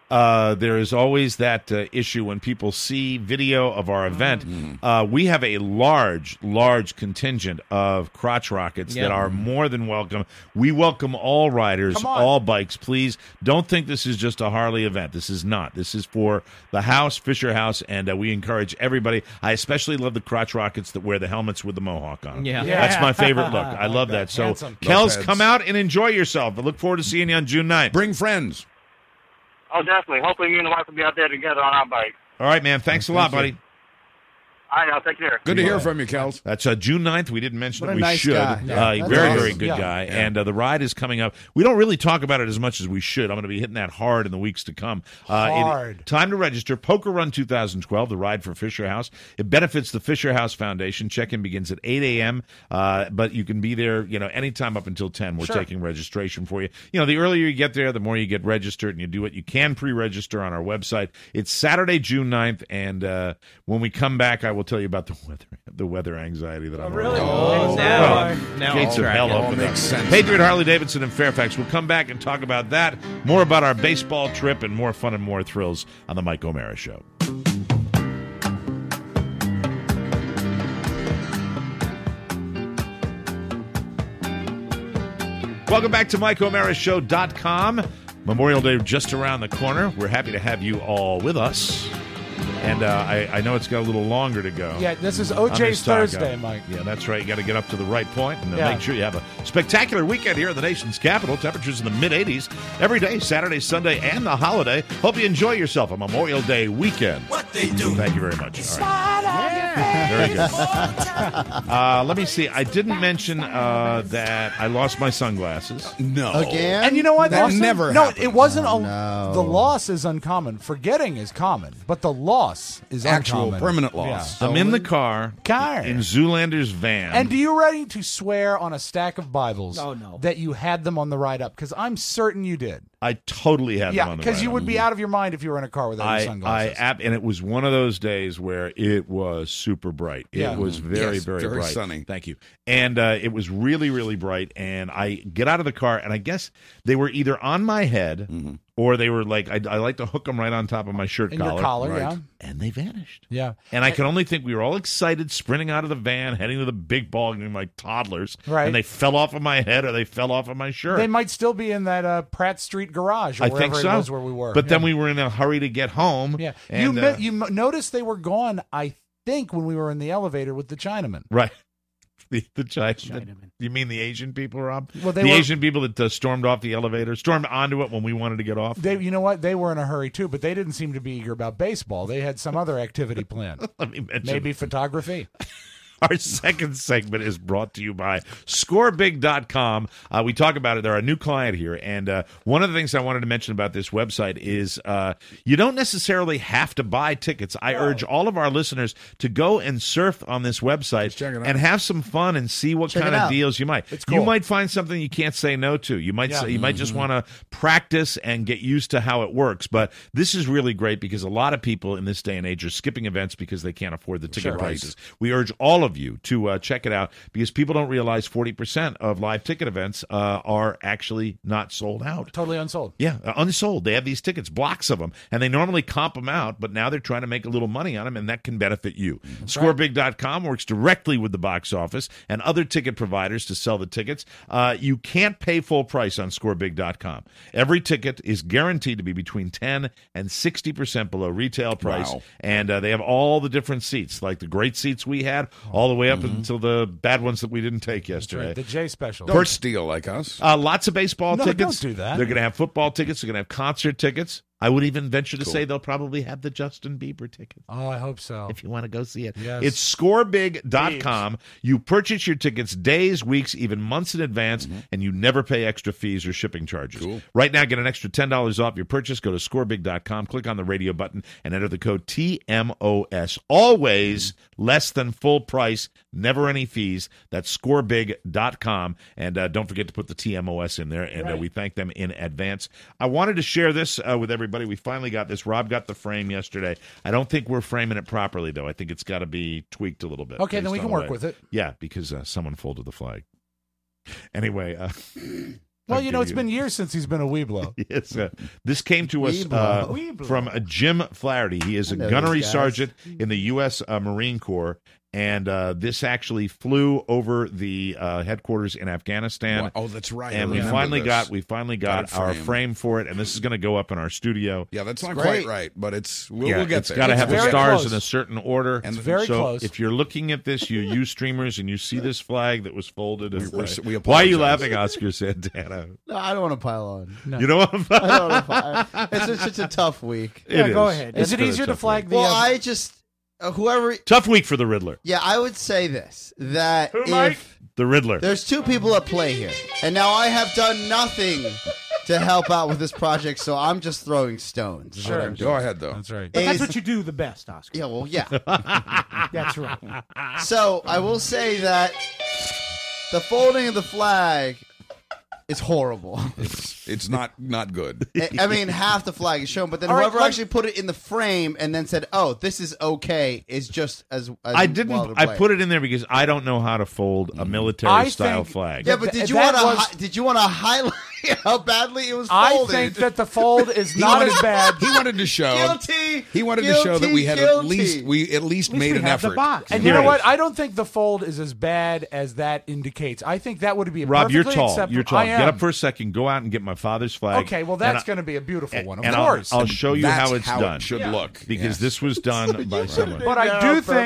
there is always that issue when people see video of our event. We have a large contingent of crotch rockets that are more than welcome. We welcome all riders, all bikes. Please don't think this is just a Harley event. This is not. This is for the house, Fisher House, and we encourage everybody. I especially love the crotch rockets that wear the helmets with the mohawk on them. Yeah. That's my favorite look. I love that. So, Kels, come out and enjoy yourself. I look forward to seeing you on June 9th. Bring friends. Oh, definitely. Hopefully me and the wife will be out there together on our bike. All right, man. Thanks a lot, buddy. All right, now take care. Good to hear from you, Kels. That's June 9th. We didn't mention What that a we nice should. guy. Yeah, very good guy. Yeah. And the ride is coming up. We don't really talk about it as much as we should. I'm going to be hitting that hard in the weeks to come. Hard. Time to register. Poker Run 2012, the ride for Fisher House. It benefits the Fisher House Foundation. Check-in begins at 8 a.m., but you can be there, anytime up until 10. We're taking registration for you. The earlier you get there, the more you get registered, and you do it. You can pre-register on our website. It's Saturday, June 9th, and when we come back, I will tell you about the weather anxiety that I'm really? Now gates of hell open up. Patriot Harley Davidson in Fairfax. We'll come back and talk about that, more about our baseball trip, and more fun and more thrills on the Mike O'Mara Show. Welcome back to MikeO'MaraShow.com. Memorial Day just around the corner. We're happy to have you all with us. And I know it's got a little longer to go. Yeah, this is OJ's Thursday, Mike. Yeah, that's right. You got to get up to the right point and make sure you have a spectacular weekend here in the nation's capital. Temperatures in the mid-80s every day, Saturday, Sunday, and the holiday. Hope you enjoy yourself on Memorial Day weekend. What they do. Thank you very much. All right. Very good. Let me see. I didn't mention that I lost my sunglasses. No. Again? And you know what? That never happened. It wasn't. No. The loss is uncommon. Forgetting is common, but the loss is Actual uncommon. permanent loss. I'm in the car in Zoolander's van. And do you ready to swear on a stack of Bibles no. that you had them on the ride up? Because I'm certain you did. I totally had them on the because you ride. would be out of your mind if you were in a car without your sunglasses. And it was one of those days where it was super bright. It was very, very bright. Sunny. Thank you. And it was really, really bright. And I get out of the car, and I guess they were either on my head or they were like, I like to hook them right on top of my shirt collar. Your collar, right? yeah. And they vanished. Yeah. And I can only think we were all excited, sprinting out of the van, heading to the big ball game like toddlers. Right. And they fell off of my head or they fell off of my shirt. They might still be in that Pratt Street garage or I wherever think so. it was where we were. But then we were in a hurry to get home. Yeah. And, You noticed they were gone, I think, when we were in the elevator with the Chinaman. Right. The Chinaman. You mean the Asian people, Rob? Well, the Asian people that stormed off the elevator, stormed onto it when we wanted to get off. You know what? They were in a hurry, too, but they didn't seem to be eager about baseball. They had some other activity planned. Let me mention. Maybe photography. Our second segment is brought to you by ScoreBig.com. We talk about it. They're a new client here. And one of the things I wanted to mention about this website is you don't necessarily have to buy tickets. I urge all of our listeners to go and surf on this website and have some fun and see what kind of deals you might. It's cool. You might find something you can't say no to. You might you might just want to practice and get used to how it works. But this is really great because a lot of people in this day and age are skipping events because they can't afford the ticket prices. We urge all of you to check it out because people don't realize 40% of live ticket events are actually not sold out. Totally unsold. Yeah, unsold. They have these tickets, blocks of them, and they normally comp them out, but now they're trying to make a little money on them, and that can benefit you. ScoreBig.com works directly with the box office and other ticket providers to sell the tickets. You can't pay full price on ScoreBig.com. Every ticket is guaranteed to be between 10 and 60% below retail price, and they have all the different seats, like the great seats we had, all the way up until the bad ones that we didn't take yesterday. Right, the J special. Don't steal like us. Lots of baseball tickets. Don't do that. They're going to have football tickets. They're going to have concert tickets. I would even venture to say they'll probably have the Justin Bieber ticket. Oh, I hope so. If you want to go see it. Yes. It's scorebig.com. You purchase your tickets days, weeks, even months in advance, and you never pay extra fees or shipping charges. Cool. Right now, get an extra $10 off your purchase. Go to scorebig.com, click on the radio button, and enter the code TMOS. Always less than full price, never any fees. That's scorebig.com. And don't forget to put the TMOS in there, and we thank them in advance. I wanted to share this with everybody. We finally got this. Rob got the frame yesterday. I don't think we're framing it properly, though. I think it's got to be tweaked a little bit. Okay, then we can work with it. Yeah, because someone folded the flag. Anyway, Well, it's been years since he's been a Weeblo. Yes, this came to us from Jim Flaherty. He is a gunnery sergeant in the U.S. Marine Corps. And this actually flew over the headquarters in Afghanistan. Oh, that's right. And we finally got our frame for it, and this is going to go up in our studio. Yeah, that's not quite right, but we'll get there. It's got to have the stars in a certain order. And it's very close. If you're looking at this, you use streamers, and you see this flag that was folded. We why are you laughing, Oscar Santana? No, I don't want to pile on. No. You don't want to pile on? I don't want to It's such a tough week. Go ahead. Is it easier to flag the... Well, I just... whoever... Tough week for the Riddler. Yeah, I would say this, that Mike? The Riddler. There's two people at play here, and now I have done nothing to help out with this project, so I'm just throwing stones. Sure. Go ahead, though. That's right. But that's what you do the best, Oscar. Yeah, well, yeah. That's right. So I will say that the folding of the flag is horrible. It's not good. I mean, half the flag is shown, but then All right, whoever actually put it in the frame and then said, "Oh, this is okay," is just as I didn't. well to I play. put it in there because I don't know how to fold a military style flag. Yeah, but did you want to highlight how badly it was folded? I think that the fold is not as bad. He wanted to show. Guilty. He wanted to show that we had at least made an effort. And you know what? I don't think the fold is as bad as that indicates. I think that would be a Rob, you're perfectly tall. acceptable. You're tall. I am. Get up for a second. Go out and get my father's flag. Okay, well, that's going to be a beautiful one, of and course. I'll show you That's how it's how done. it should look. Because this was done by someone. But I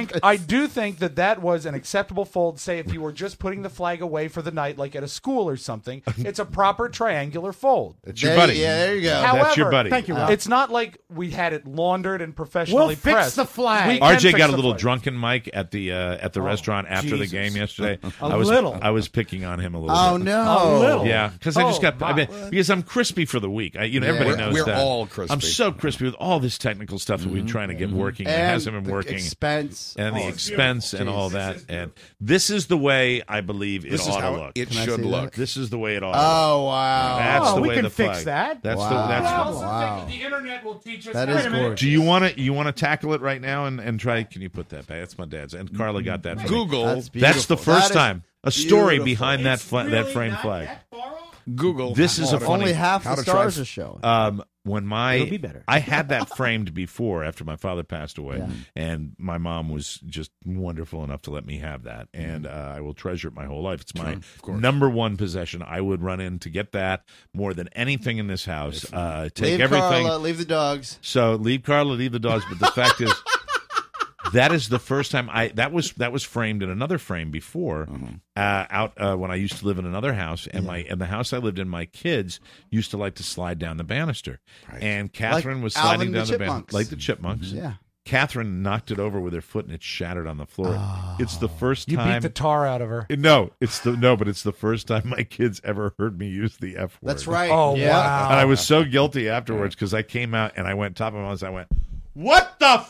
do think that was an acceptable fold. Say if you were just putting the flag away for the night, like at a school or something, it's a proper triangular fold. That's your buddy. Yeah, there you go. However, that's your buddy. Thank you, Rob. It's not like we had it laundered and professionally We'll fix pressed. the flag. We can RJ fix got a the little flag. drunken Mike at the restaurant after the game yesterday. A little. I was picking on him a little. Oh bit. no! A little. Yeah, because I just got because I'm crispy for the week. Everybody knows we're that. all crispy. I'm so crispy with all this technical stuff that we've been trying to get working. And it hasn't been the working. Expense And the expense and all that. And this is the way I believe it This is ought to how look. it Can I should see look. This is the way it ought to look. Oh wow! That's the we way can the fix flag. that. That's Wow. the I that's also Wow. think that the internet will teach us. That Wait is a minute. gorgeous. Do you want to tackle it right now and try? Can you put that back? That's my dad's. And Carla got that. For me. Google. That's That's the beautiful. first That is time a story beautiful. behind that that framed flag. Google. This is a funny. Only half how the to try stars f- are showing. When It'll be better. I had that framed before after my father passed away, and my mom was just wonderful enough to let me have that, and I will treasure it my whole life. It's my number one possession. I would run in to get that more than anything in this house. Take Leave everything. Carla, leave the dogs. So leave Carla, leave the dogs. But the fact is, that is the first time that was framed in another frame before when I used to live in another house, and the house I lived in, my kids used to like to slide down the banister, and Catherine Like was sliding Alvin the down the banister Chipmunks. like the chipmunks. Yeah. Catherine knocked it over with her foot and it shattered on the floor. It's the first You time. beat the tar out of her. No, but it's the first time my kids ever heard me use the F word. That's right. Oh, yeah. wow. And I was so guilty afterwards because I came out and I went top of my lungs. I went, "What the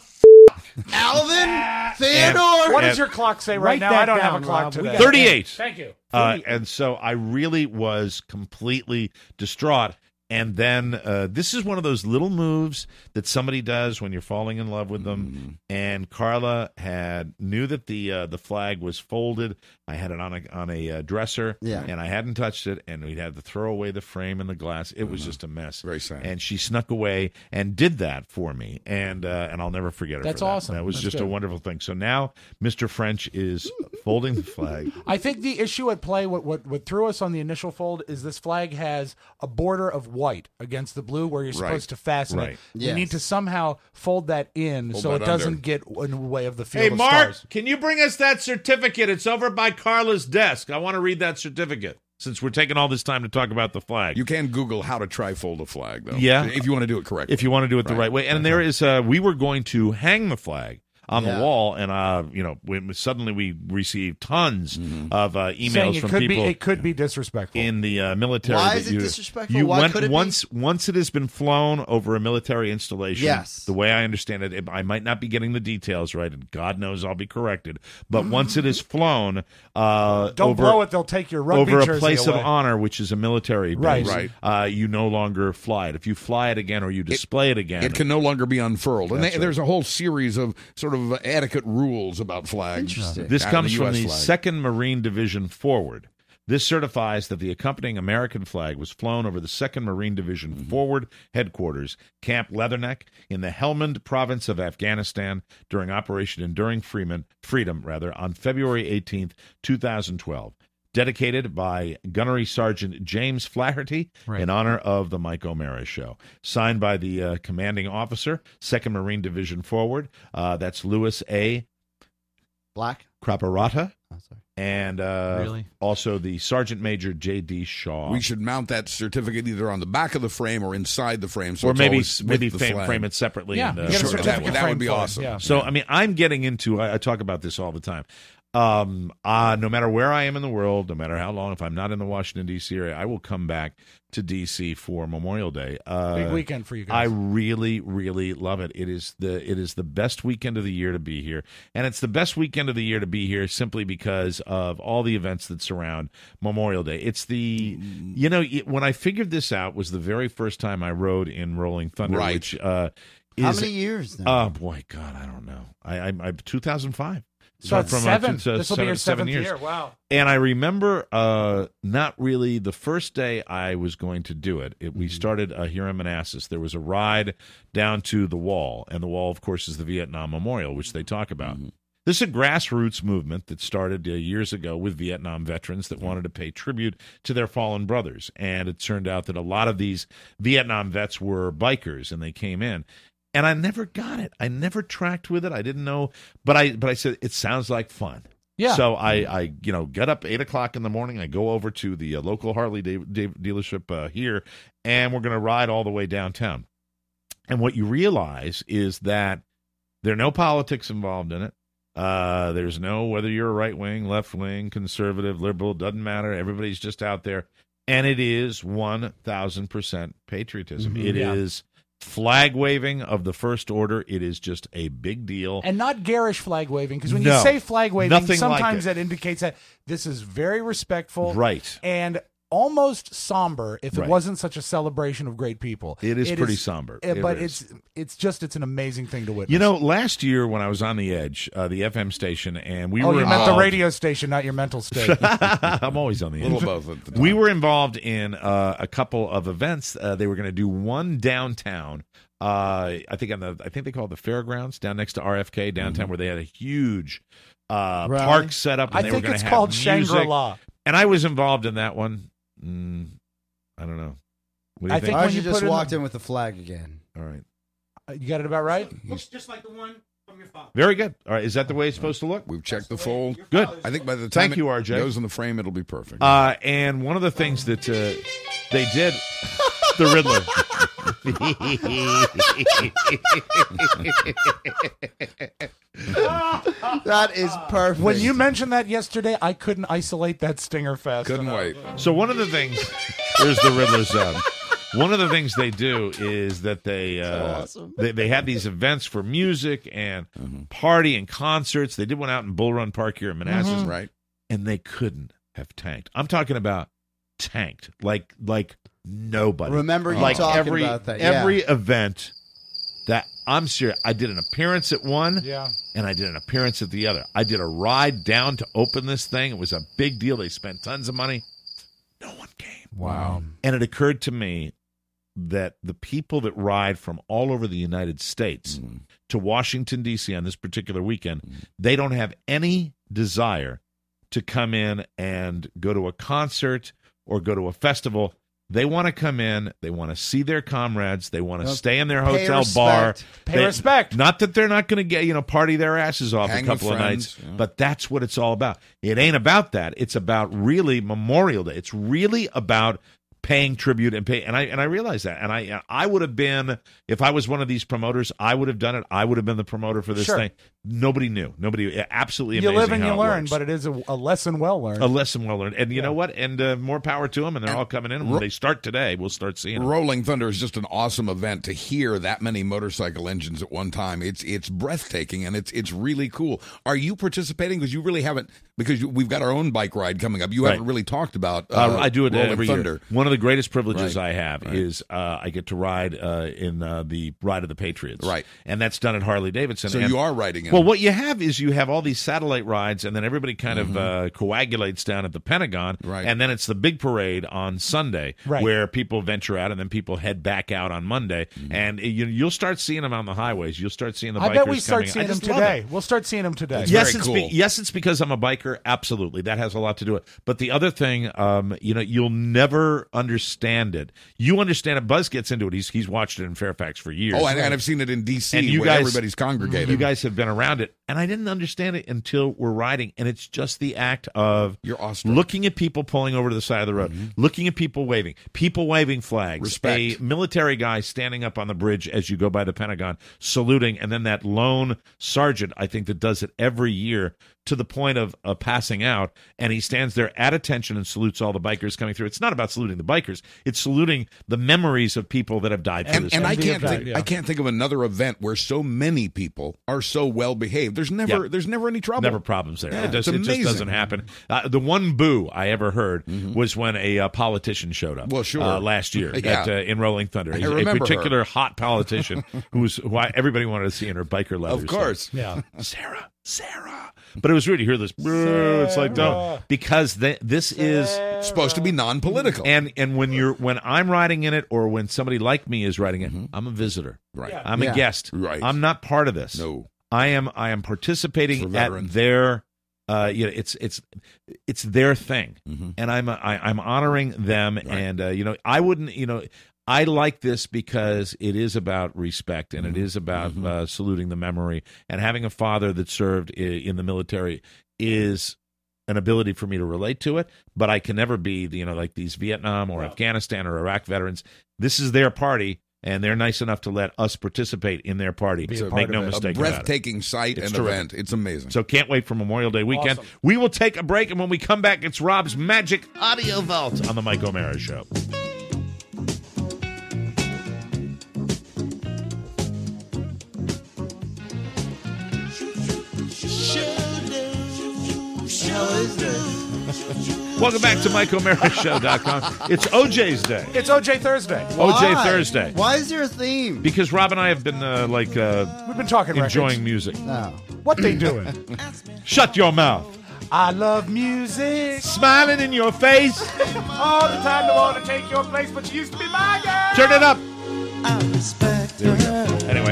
Alvin Theodore. What does your clock say right Write now? that I don't have down, a clock Rob. We today. got 38. Thank you. And so I really was completely distraught. And then this is one of those little moves that somebody does when you're falling in love with them. And Carla knew that the flag was folded. I had it on a dresser, and I hadn't touched it. And we had to throw away the frame and the glass. It was just a mess. Very sad. And she snuck away and did that for me, and I'll never forget her. That's for that. awesome. That was That's just good. a wonderful thing. So now Mr. French is folding the flag. I think the issue at play, what threw us on the initial fold, is this flag has a border of white against the blue where you're supposed to fasten Right. it. Yes. You need to somehow fold that in so that it doesn't under. get in the way of the field Hey, of Mark, stars. can you bring us that certificate? It's over by Carla's desk. I want to read that certificate since we're taking all this time to talk about the flag. You can Google how to trifold a flag, though. Yeah. If you want to do it correctly. If you want to do it the right way. And there is, we were going to hang the flag on the wall, and suddenly we received tons of emails Saying from it people. it could be disrespectful. In the military. Why that is it disrespectful? You Why went, could it be? once it has been flown over a military installation, Yes. the way I understand it, I might not be getting the details right, and God knows I'll be corrected, but once it is flown Don't over, blow it, they'll take your rugby over a jersey place away. of honor, which is a military base, Right. you no longer fly it. If you fly it again or you display it again, It can no longer be unfurled. And That's right. there's a whole series of sort of etiquette rules about flags. Interesting. This Out of comes the from US the flag. 2nd Marine Division Forward. This certifies that the accompanying American flag was flown over the 2nd Marine Division Forward Headquarters, Camp Leatherneck, in the Helmand province of Afghanistan during Operation Enduring Freedom, on February 18th, 2012. Dedicated by Gunnery Sergeant James Flaherty in honor of the Mike O'Mara Show. Signed by the commanding officer, 2nd Marine Division Forward. That's Louis A. Black? Craparata. Oh, sorry. And also the Sergeant Major J.D. Shaw. We should mount that certificate either on the back of the frame or inside the frame. So or it's maybe always with the flag. frame it separately. Yeah, and, you get a sure, certificate that frame would be for it. awesome. Yeah. So, I mean, I'm getting into, I talk about this all the time. No matter where I am in the world, no matter how long, if I'm not in the Washington, D.C. area, I will come back to D.C. for Memorial Day. Big weekend for you guys. I really, really love it. It is the best weekend of the year to be here. And it's the best weekend of the year to be here simply because of all the events that surround Memorial Day. It's when I figured this out was the very first time I rode in Rolling Thunder, Right. which How many years now? Oh, boy, God, I don't know. I'm 2005. So it's seven. This This will be your 7th year. Wow. And I remember not really the first day I was going to do it. We started here in Manassas. There was a ride down to the Wall, and the Wall, of course, is the Vietnam Memorial, which they talk about. This is a grassroots movement that started years ago with Vietnam veterans that wanted to pay tribute to their fallen brothers. And it turned out that a lot of these Vietnam vets were bikers, and they came in. And I never got it. I never tracked with it. I didn't know, but I said it sounds like fun. Yeah. So I get up 8:00 in the morning. I go over to the local Harley dealership here, and we're going to ride all the way downtown. And what you realize is that there are no politics involved in it. There's no whether you're a right wing, left wing, conservative, liberal, doesn't matter. Everybody's just out there, and it is 1,000% patriotism. It is flag waving of the First Order. It is just a big deal. And not garish flag waving, because when No, you say flag waving, nothing sometimes like it. that indicates that this is very respectful. Right. And almost somber if it Right. wasn't such a celebration of great people. It is pretty somber. But It is. it's an amazing thing to witness. You know, last year when I was on the Edge, the FM station, and we were you meant involved. the radio station, not your mental state. I'm always on the Edge. little both at the time. We were involved in a couple of events. They were going to do one downtown. I think they call it the Fairgrounds down next to RFK downtown, where they had a huge park set up. And I they think were going it's to have called music. Shangri-La. And I was involved in that one. I don't know. What do you I think? think I when you just put in walked the- in with the flag again. All right. You got it about right? Looks just like the one from your father. Very good. All right. Is that the way it's supposed to look? We've checked the fold. Good. I think by the time Thank you, RJ. it goes in the frame, it'll be perfect. And one of the things that they did, the Riddler. That is perfect. When you mentioned that yesterday, I couldn't isolate that stinger fast Couldn't enough. wait. So one of the things, there's the Riddler zone. One of the things they do is that they they have these events for music and party and concerts. They did one out in Bull Run Park here in Manassas, Right. and they couldn't have tanked. I'm talking about tanked, like nobody. Remember you like talking every about that, every event that I'm serious. I did an appearance at one, Yeah. and I did an appearance at the other. I did a ride down to open this thing. It was a big deal. They spent tons of money. No one came. Wow. And it occurred to me that the people that ride from all over the United States to Washington, D.C. on this particular weekend, they don't have any desire to come in and go to a concert or go to a festival. They want to come in. They want to see their comrades. They want to stay in their pay hotel respect. bar. Pay respect. Not that they're not going to get, party their asses off Hang a couple with of friends, nights, yeah. but that's what it's all about. It ain't about that. It's about really Memorial Day. It's really about paying tribute and I realize that. And I would have been, if I was one of these promoters, I would have done it. I would have been the promoter for this Sure. thing. Nobody knew. Nobody, absolutely You amazing live and how you it learn, works. but it is a lesson well learned. A lesson well learned. And you know what? And more power to them. And they're all coming in. And when they start today, we'll start seeing them. Rolling Thunder is just an awesome event. To hear that many motorcycle engines at one time, it's breathtaking, and it's really cool. Are you participating? Because you really haven't, because we've got our own bike ride coming up. You haven't really talked about I do it Rolling every Thunder. year. One of the greatest privileges Right. I have is I get to ride in the Ride of the Patriots. Right. And that's done at Harley Davidson. So and you are riding Well, what you have is you have all these satellite rides, and then everybody kind of coagulates down at the Pentagon, and then it's the big parade on Sunday, where people venture out, and then people head back out on Monday, and you'll start seeing them on the highways. You'll start seeing the bikers coming. I bet we start seeing them today. We'll start seeing them today. Yes, it's because I'm a biker. Absolutely, that has a lot to do with it. But the other thing, you'll never understand it. You understand it. Buzz gets into it. He's watched it in Fairfax for years. Oh, and I've seen it in D.C. and where everybody's congregated. You guys have been around it, and I didn't understand it until we're riding, and it's just the act of looking at people pulling over to the side of the road, looking at people waving flags, respect, a military guy standing up on the bridge as you go by the Pentagon, saluting, and then that lone sergeant, I think, that does it every year to the point of passing out, and he stands there at attention and salutes all the bikers coming through. It's not about saluting the bikers; it's saluting the memories of people that have died for this. And I can't think of another event where so many people are so well behaved. There's never any trouble. Never problems there. Yeah, it just doesn't happen. The one boo I ever heard was when a politician showed up. Well, sure. Last year in Rolling Thunder, a particular hot politician who everybody wanted to see in her biker leathers. Of course, Sarah. But it was weird to hear this. It's like, don't, because this is supposed to be non-political. And when I'm riding in it, or when somebody like me is riding it, I'm a visitor. Right. I'm a guest. Right. I'm not part of this. No. I am participating at their it's their thing, and I'm honoring them, and I wouldn't I like this because it is about respect, and it is about saluting the memory, and having a father that served in the military is an ability for me to relate to it, but I can never be like these Vietnam or Afghanistan or Iraq veterans. This is their party, and they're nice enough to let us participate in their party. Make no mistake about it. A breathtaking sight and event. It's amazing. So can't wait for Memorial Day weekend. Awesome. We will take a break, and when we come back, it's Rob's Magic Audio Vault on the Mike O'Mara Show. Welcome back to MikeO'MaraShow.com. It's OJ's Day. It's OJ Thursday. OJ Thursday. Why is there a theme? Because Rob and I have been we've been talking enjoying records. music. No. What they doing? Shut your mouth. I love music. Smiling in your face. All the time to want to take your place, but you used to be my girl. Turn it up. I respect There we go. Anyway,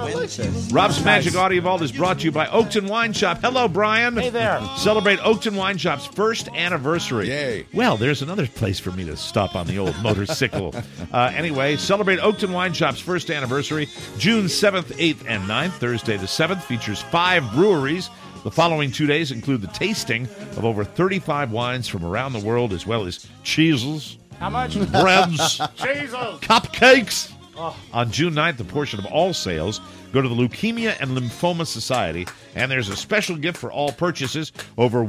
Rob's Magic Nice. Audio Vault is brought to you by Oakton Wine Shop. Hello, Brian. Hey there. Celebrate Oakton Wine Shop's first anniversary. Yay. Well, there's another place for me to stop on the old motorcycle. Anyway, celebrate Oakton Wine Shop's first anniversary. June 7th, 8th, and 9th. Thursday the 7th features 5 breweries. The following 2 days include the tasting of over 35 wines from around the world, as well as cheeses, How much? breads, Jesus. cupcakes. Oh. On June 9th, a portion of all sales go to the Leukemia and Lymphoma Society, and there's a special gift for all purchases over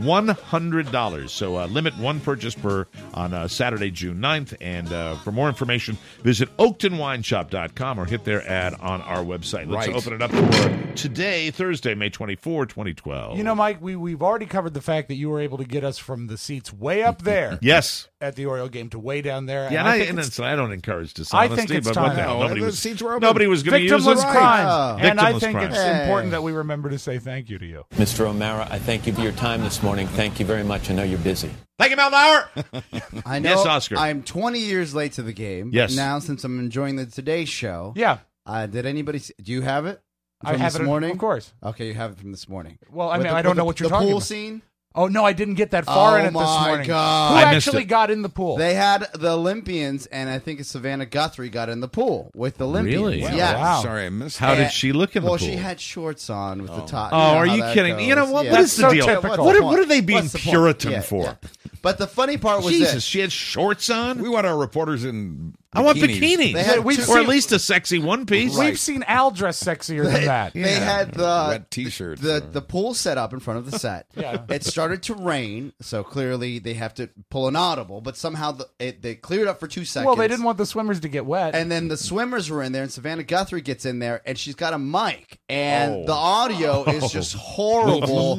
$100. So limit one purchase per on Saturday, June 9th. And for more information, visit OaktonWineShop.com or hit their ad on our website. Let's open it up for today, Thursday, May 24, 2012. You know, Mike, we've already covered the fact that you were able to get us from the seats way up there. Yes. At the Oriole game to way down there. Yeah, I don't encourage dishonesty. I think it's but time. what the hell? The seats were open. Nobody was going to use Victimless it. crimes. And I Victimless think crimes. it's important that we remember to say thank you to you. Mr. O'Mara, I thank you for your time this morning. Thank you very much. I know you're busy. Thank you, Melnauer. I know. Yes, Oscar. I'm 20 years late to the game. Yes. Now, since I'm enjoying the Today Show. Yeah. Did anybody? Do you have it? I have this it, morning. of course. Okay, you have it from this morning. Well, I mean, I don't know what you're talking about. about. The pool scene. Oh, no, I didn't get that far in it this morning. Oh, my God. Who I missed actually it. got in the pool? They had the Olympians, and I think Savannah Guthrie got in the pool with the Olympians. Really? Yeah. Wow. Sorry, I missed How that. did she look in the pool? Well, she had shorts on with the top. Oh, are you kidding? You know what? Yeah. What is the So deal? typical. What are they being What's the point? Puritan Yeah, for? yeah. But the funny part was Jesus, this. she had shorts on? We want our reporters in I want bikinis. They had or at least a sexy one piece. We've seen Al dress sexier than that. They had the red T-shirts. the pool set up in front of the set. Yeah. It started to rain, so clearly they have to pull an audible. But somehow they cleared up for 2 seconds. Well, they didn't want the swimmers to get wet. And then the swimmers were in there, and Savannah Guthrie gets in there, and she's got a mic, and the audio is just horrible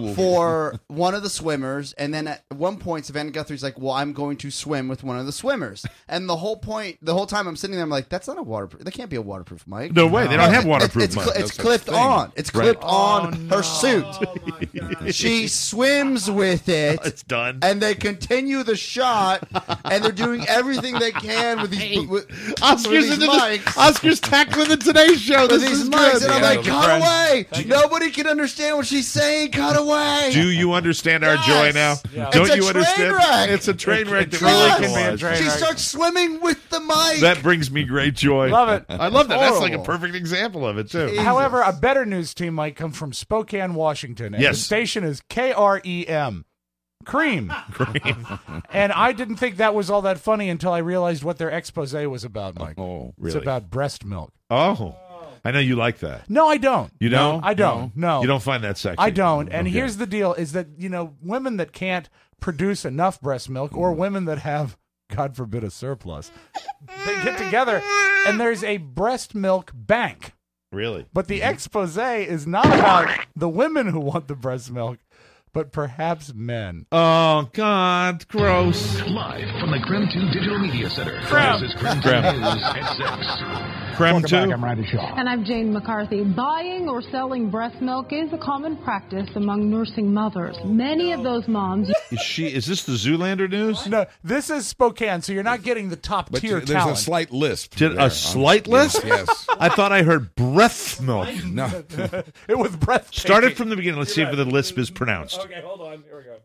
for one of the swimmers. And then at one point, Savannah Guthrie's like, "Well, I'm going to swim with one of the swimmers," and the whole point point, the whole time I'm sitting there, I'm like, that's not a waterproof. That can't be a waterproof mic. No way. They don't have waterproof mics. It's clipped on. It's clipped on her suit. She swims with it. It's done. And they continue the shot, and they're doing everything they can with these, Oscar's mics. Oscar's tackling the Today Show. With This these is mics, good. and I'm like, cut away. Nobody can understand what she's saying. Cut away. Do you understand our joy now? Yeah. Don't It's a you understand? train wreck. It's a train wreck. It that really really can be a was. train She wreck. starts swimming with the mic. That brings me great joy. Love it. I love that. That's like a Horrible. perfect example of it, too. However, a better news team might come from Spokane, Washington. And Yes. the station is KREM. Cream. And I didn't think that was all that funny until I realized what their expose was about, Mike. Oh, It's really? about breast milk. Oh, I know you like that. No, I don't. You don't? No, I don't. No. You don't find that sexy? I don't. And Okay. here's the deal is that, women that can't produce enough breast milk or women that have, God forbid, a surplus, they get together and there's a breast milk bank. Really? But the expose is not about the women who want the breast milk, but perhaps men. Oh, God. Gross. Live from the Creme 2 Digital Media Center. Creme. This is Creme 2 Creme. News at 6. Creme 2? I'm Randy Shaw. And I'm Jane McCarthy. Buying or selling breast milk is a common practice among nursing mothers. Many of those moms... Is this the Zoolander news? No, this is Spokane, so you're not getting the top tier There's talent. a slight lisp. Did there. a slight lisp? Yes. I thought I heard breath milk. No. It was breath. Start it from the beginning. Let's see if the lisp is pronounced. Okay, hold on. Here we go.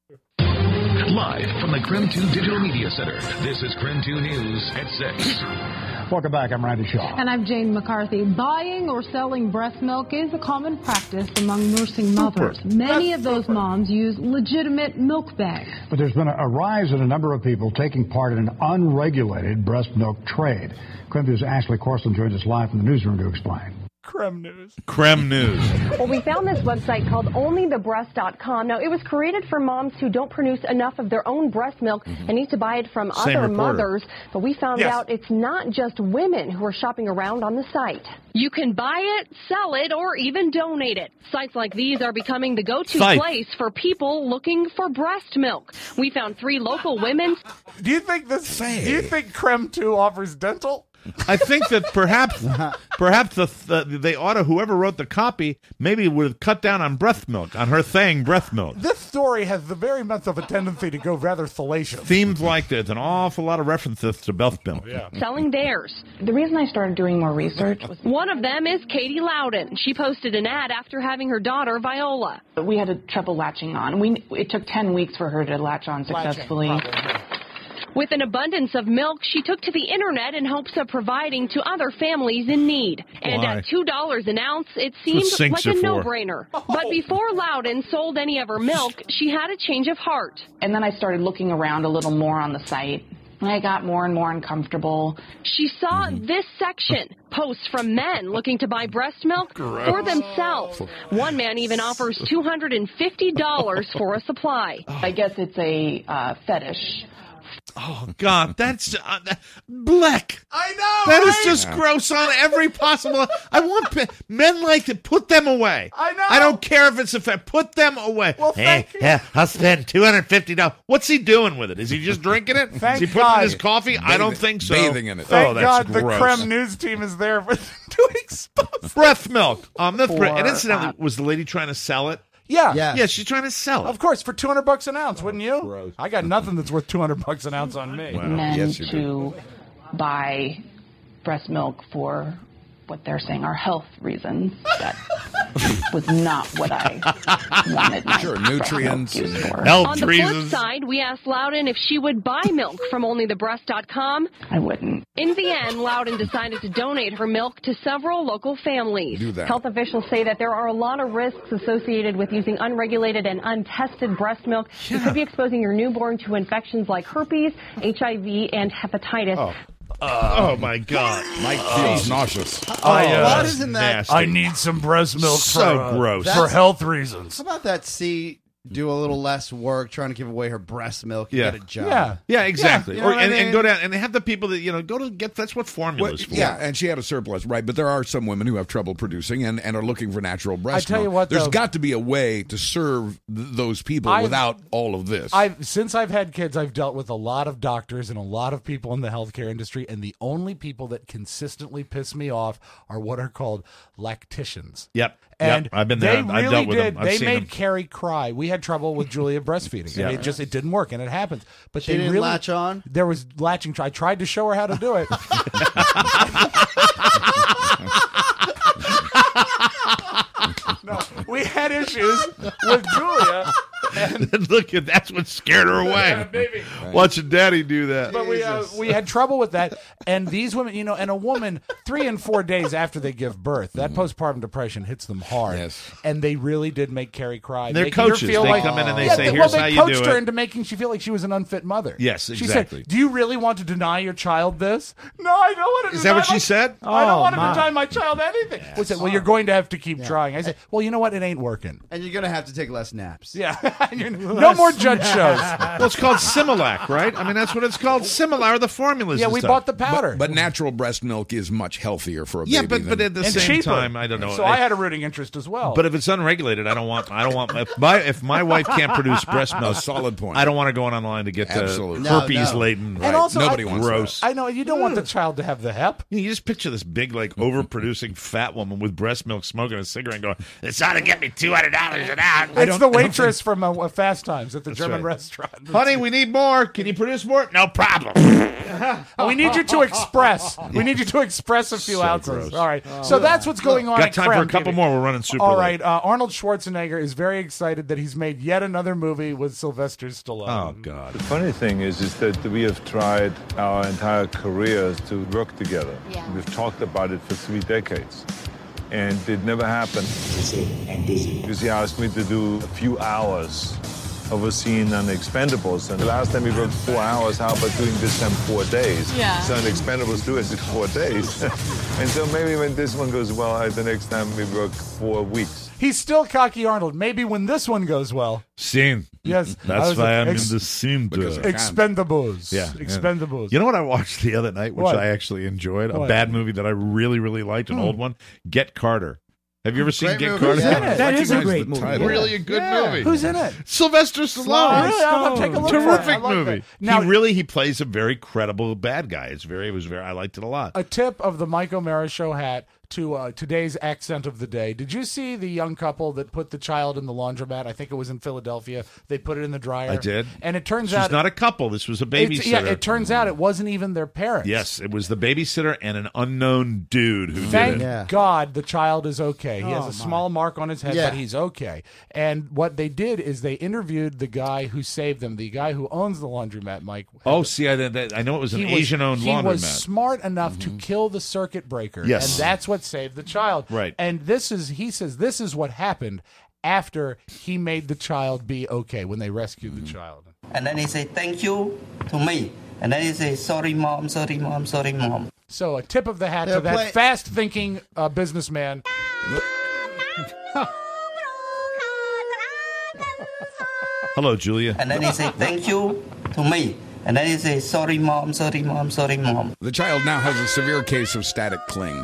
Live from the Creme 2 Digital Media Center. This is Creme 2 News at 6. Welcome back. I'm Randy Shaw. And I'm Jane McCarthy. Buying or selling breast milk is a common practice among nursing mothers. Many of those moms use legitimate milk banks. But there's been a rise in a number of people taking part in an unregulated breast milk trade. Creme News' Ashley Corson joins us live from the newsroom to explain. Creme News. Creme News. Well, we found this website called onlythebreast.com. Now, it was created for moms who don't produce enough of their own breast milk and need to buy it from Same other reporter. mothers. But we found out it's not just women who are shopping around on the site. You can buy it, sell it, or even donate it. Sites like these are becoming the go-to Site. place for people looking for breast milk. We found 3 local women. Do you think Creme 2 offers dental? I think that perhaps they ought to, whoever wrote the copy, maybe would have cut down on breast milk, on her thing, breast milk. This story has the very much of a tendency to go rather salacious. Themes like there's an awful lot of references to breast milk. Selling theirs. The reason I started doing more research was one of them is Katie Loudon. She posted an ad after having her daughter Viola. We had trouble latching on. It took 10 weeks for her to latch on successfully. With an abundance of milk, she took to the internet in hopes of providing to other families in need. And Why? at $2 an ounce, it what seemed sinks like a are for. no-brainer. But before Loudon sold any of her milk, she had a change of heart. And then I started looking around a little more on the site. And I got more and more uncomfortable. She saw this section, posts from men looking to buy breast milk for themselves. One man even offers $250 for a supply. I guess it's a fetish. Oh, God, that's Bleck. I know. That is right? just gross on every possible. I want men like to put them away. I know. I don't care if it's a fact. Put them away. Well, thank you. I'll spend $250. What's he doing with it? Is he just drinking it? Thank Is he putting it in God. his coffee? I don't think so. Bathing in it. Thank that's God gross. the Creme News team is there to expose Breath milk. And For, incidentally, was the lady trying to sell it? Yeah. Yeah, she's trying to sell it. Of course, for $200 an ounce, wouldn't you? I got nothing that's worth $200 an ounce on me. Men Yes, you to buy breast milk for what they're saying are health reasons. That was not what I wanted. my Sure, breast milk nutrients used for. Health On the reasons. flip side, we asked Loudon if she would buy milk from onlythebreast.com. I wouldn't. In the end, Loudon decided to donate her milk to several local families. Do that. Health officials say that there are a lot of risks associated with using unregulated and untested breast milk. You could be exposing your newborn to infections like herpes, HIV, and hepatitis. Oh, my God. Mike feels nauseous. Why isn't that? Nasty. I need some breast milk So for, gross. for health reasons. How about that C do a little less work trying to give away her breast milk and get a job. Yeah, exactly. Yeah, you know and go down and have the people that go to get. That's what formula's for. Yeah, and she had a surplus, right? But there are some women who have trouble producing and are looking for natural breast milk. I tell you what, there's though, got to be a way to serve those people without all of this. Since I've had kids, I've dealt with a lot of doctors and a lot of people in the healthcare industry, and the only people that consistently piss me off are what are called lacticians. Yep. And I've been there. I've dealt with them. They made Carrie cry. We had trouble with Julia breastfeeding. Yeah. And it didn't work, and it happens. But She they didn't really latch on? There was latching. I tried to show her how to do it. No, we had issues with Julia. And look, that's what scared her away. Yeah, baby. Watching Daddy do that. But we had trouble with that. And these women, and a woman 3 and 4 days after they give birth, that postpartum depression hits them hard. Yes. And they really did make Carrie cry. They're making her coaches. feel They like, come in and they say, "Here's how you do They coached her it." into making she feel like she was an unfit mother. Yes, She exactly. said, "Do you really want to deny your child this?" No, I don't want to. Is that what she said? I don't want to my. deny my child anything. We said, "Well, you're going to have to keep trying." I said, "Well, you know what? It ain't working." And you're going to have to take less naps. Yeah. No more judge shows. Well, it's called Similac, right? I mean, that's what it's called. Similar, the formulas. Yeah, and we stuff. bought the powder. But natural breast milk is much healthier for a Yeah, baby. but at the and same cheaper. time, I don't know. So I had a rooting interest as well. But if it's unregulated, I don't want. If my wife can't produce breast milk, solid point. I don't want to go online to get Absolutely. the No, herpes no. laden. And also, Nobody wants gross. I know you don't want the child to have the hep. You just picture this big, overproducing fat woman with breast milk, smoking a cigarette, and going, "It's ought to get me $200 an hour." It's the waitress from Fast Times at the German right. restaurant. Honey, we need more. Can you produce more? No problem. We need you to express. We need you to express a few ounces. gross. All right. So that's what's going on. Got at time for Crown a couple TV. more. We're running super All late. right. Arnold Schwarzenegger is very excited that he's made yet another movie with Sylvester Stallone. Oh God. The funny thing is that we have tried our entire careers to work together. Yeah. We've talked about it for 3 decades. And it never happened. I'm busy. Because he asked me to do a few hours of a scene on Expendables. And the last time we worked 4 hours, how about doing this time 4 days? Yeah. So on Expendables 2, I did 4 days. And so maybe when this one goes well, the next time we work 4 weeks. He's still cocky Arnold. Maybe when this one goes well. Scene. Yes. That's why I'm in the scene. Expendables. Yeah. Expendables. You know what I watched the other night, which What? I actually enjoyed? A What? bad movie that I really, really liked, an old one. Get Carter. Have you ever seen Great Get movie. Carter? Yeah. That is a Recognize great the movie. title. Really a good movie. Who's in it? Sylvester Stallone. Really? I'll take a look for it. I Terrific like movie. that. Now- He plays a very credible bad guy. I liked it a lot. A tip of the Mike O'Mara Show hat to today's accent of the day. Did you see the young couple that put the child in the laundromat? I think it was in Philadelphia. They put it in the dryer. I did. And it turns This was out not a couple. This was a babysitter. Yeah, it turns out it wasn't even their parents. Yes, it was the babysitter and an unknown dude who Thank did it. God the child is okay. He has Oh, a small mark on his head, Yeah. but he's okay. And what they did is they interviewed the guy who saved them, the guy who owns the laundromat, Mike. Oh, see, I know it was an Asian-owned He was laundromat. smart enough to kill the circuit breaker. Yes. And that's what saved the child. Right. And he says this is what happened after he made the child be okay when they rescued the child. And then he said, thank you to me. And then he said, sorry, mom, sorry, mom, sorry, mom. So a tip of the hat Yeah, to that play- fast-thinking businessman. Hello, Julia. And then he said, thank you to me. And then he said, sorry, mom, sorry, mom, sorry, mom. The child now has a severe case of static cling.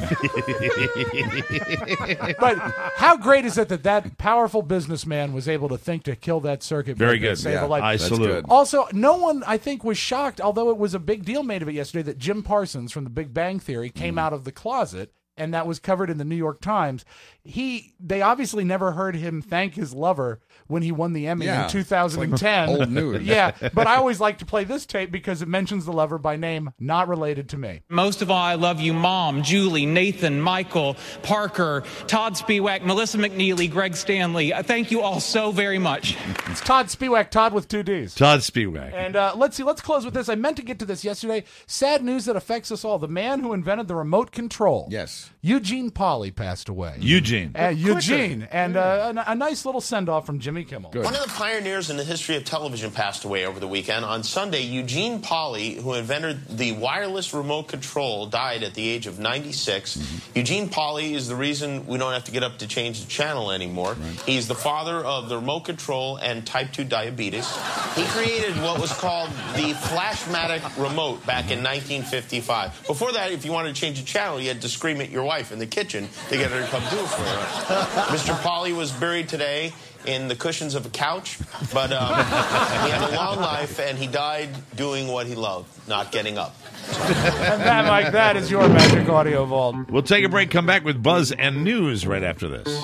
But how great is it that powerful businessman was able to think to kill that circuit Very breaker and good. save Yeah, a life? I That's salute. good. Also, no one, I think, was shocked, although it was a big deal made of it yesterday, that Jim Parsons from The Big Bang Theory came out of the closet, and that was covered in the New York Times. They obviously never heard him thank his lover when he won the Emmy Yeah, in 2010. it's like old news. Yeah, but I always like to play this tape because it mentions the lover by name, not related to me. Most of all, I love you, Mom, Julie, Nathan, Michael, Parker, Todd Spiewak, Melissa McNeely, Greg Stanley. Thank you all so very much. It's Todd Spiewak, Todd with 2 Ds. Todd Spiewak. And let's close with this. I meant to get to this yesterday. Sad news that affects us all. The man who invented the remote control. Yes. Eugene Polly passed away. Eugene. Eugene. And a nice little send-off from Jimmy Kimmel. One of the pioneers in the history of television passed away over the weekend. On Sunday, Eugene Polly, who invented the wireless remote control, died at the age of 96. Eugene Polly is the reason we don't have to get up to change the channel anymore. He's the father of the remote control and type 2 diabetes. He created what was called the Flashmatic remote back in 1955. Before that, if you wanted to change the channel, you had to scream at your wife in the kitchen to get her to come do it for you. Mr. Polly was buried today in the cushions of a couch, but he had a long life, and he died doing what he loved, not getting up. And that, Mike, that is your Magic Audio Vault. We'll take a break, come back with Buzz and news right after this.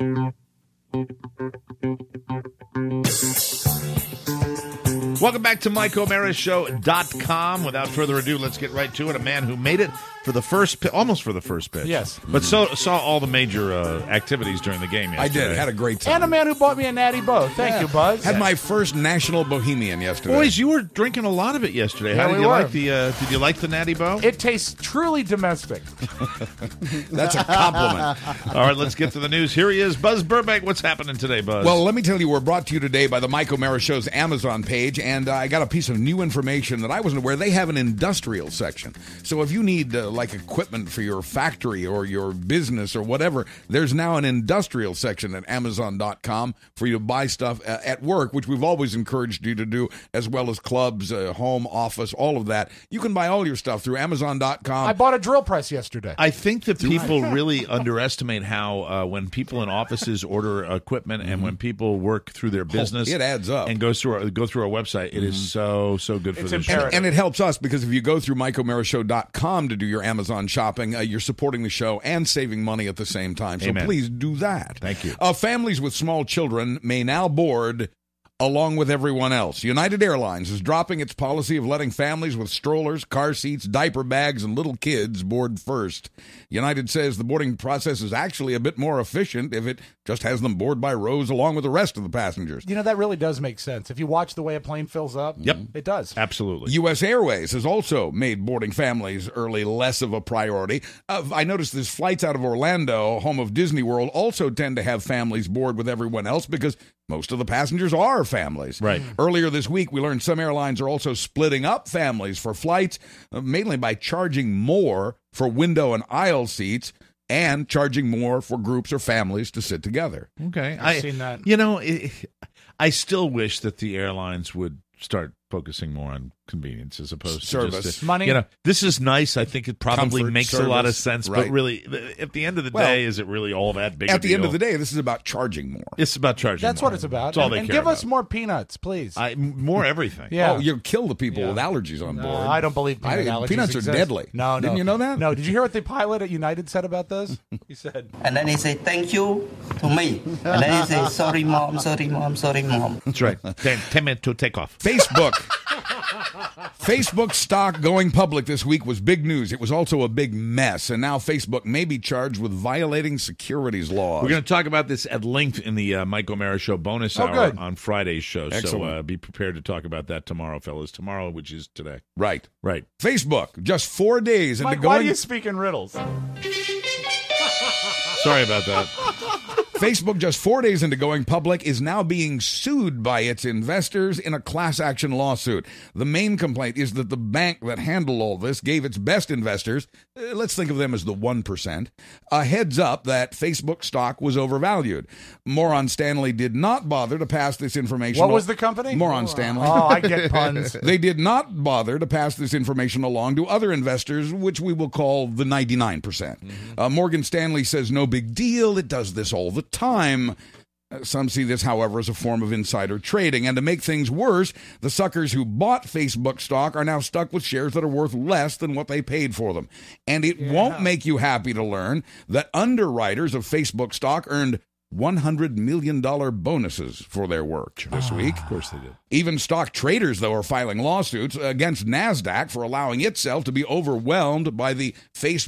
Welcome back to MikeO'MaraShow.com. Without further ado, let's get right to it. A man who made it for the first almost for the first pitch. Yes. But saw all the major activities during the game yesterday. I did. Had a great time. And a man who bought me a Natty Boh. Thank you, Buzz. Had my first National Bohemian yesterday. Boys, you were drinking a lot of it yesterday. Yeah, How did we you were. like did you like the Natty Boh? It tastes truly domestic. That's a compliment. All right, let's get to the news. Here he is, Buzz Burbank. What's happening today, Buzz? Well, let me tell you, we're brought to you today by the Mike O'Mara Show's Amazon page, and I got a piece of new information that I wasn't aware. They have an industrial section. So if you need, like, equipment for your factory or your business or whatever, there's now an industrial section at Amazon.com for you to buy stuff at work, which we've always encouraged you to do, as well as clubs, home, office, all of that. You can buy all your stuff through Amazon.com. I bought a drill press yesterday. I think that people really underestimate how when people in offices order equipment and when people work through their business, it adds up and go through our website. It is so good for the show. And it helps us because if you go through MikeO'MaraShow.com to do your Amazon shopping, you're supporting the show and saving money at the same time. So Amen. Please do that. Thank you. Families with small children may now board along with everyone else. United Airlines is dropping its policy of letting families with strollers, car seats, diaper bags, and little kids board first. United says the boarding process is actually a bit more efficient if it just has them board by rows along with the rest of the passengers. You know, that really does make sense. If you watch the way a plane fills up, it does. Absolutely. U.S. Airways has also made boarding families early less of a priority. I noticed there's flights out of Orlando, home of Disney World, also tend to have families board with everyone else because most of the passengers are families. Right. Earlier this week, we learned some airlines are also splitting up families for flights, mainly by charging more for window and aisle seats and charging more for groups or families to sit together. Okay. I've seen that. You know, I still wish that the airlines would start focusing more on convenience as opposed to service. just Money. You know, this is nice. I think it probably Comfort, makes a lot of service, sense. right. But really, at the end of the day, is it really all that big? At the end of the day, this is about charging more. It's about charging. That's more. what it's about. That's all they and care give us about. more peanuts, please. More everything. Yeah. Oh, you'll kill the people with allergies on board. I don't believe peanut allergies Peanuts exist. are deadly. No. Didn't you know that? No. Did you hear what the pilot at United said about those? He said, And then he say thank you to me. And then he say sorry mom, sorry mom, sorry mom. That's right. 10 minutes to take off. Facebook stock going public this week was big news. It was also a big mess, and now Facebook may be charged with violating securities laws. We're going to talk about this at length in the Mike O'Mara Show bonus hour good. on Friday's show. Excellent. So be prepared to talk about that tomorrow, fellas. Tomorrow, which is today. Right. Right. Facebook, just 4 days into Mike, going... why do you speak in riddles? Sorry about that. Facebook, just 4 days into going public, is now being sued by its investors in a class action lawsuit. The main complaint is that the bank that handled all this gave its best investors, let's think of them as the 1%, a heads up that Facebook stock was overvalued. Moron Stanley did not bother to pass this information. What was the company? Moron Stanley. Oh, I get puns. They did not bother to pass this information along to other investors, which we will call the 99%. Morgan Stanley says no big deal. It does this all the time. Some see this, however, as a form of insider trading. And to make things worse, the suckers who bought Facebook stock are now stuck with shares that are worth less than what they paid for them. And it won't make you happy to learn that underwriters of Facebook stock earned $100 million bonuses for their work this week. Of course they did. Even stock traders, though, are filing lawsuits against NASDAQ for allowing itself to be overwhelmed by the Facebook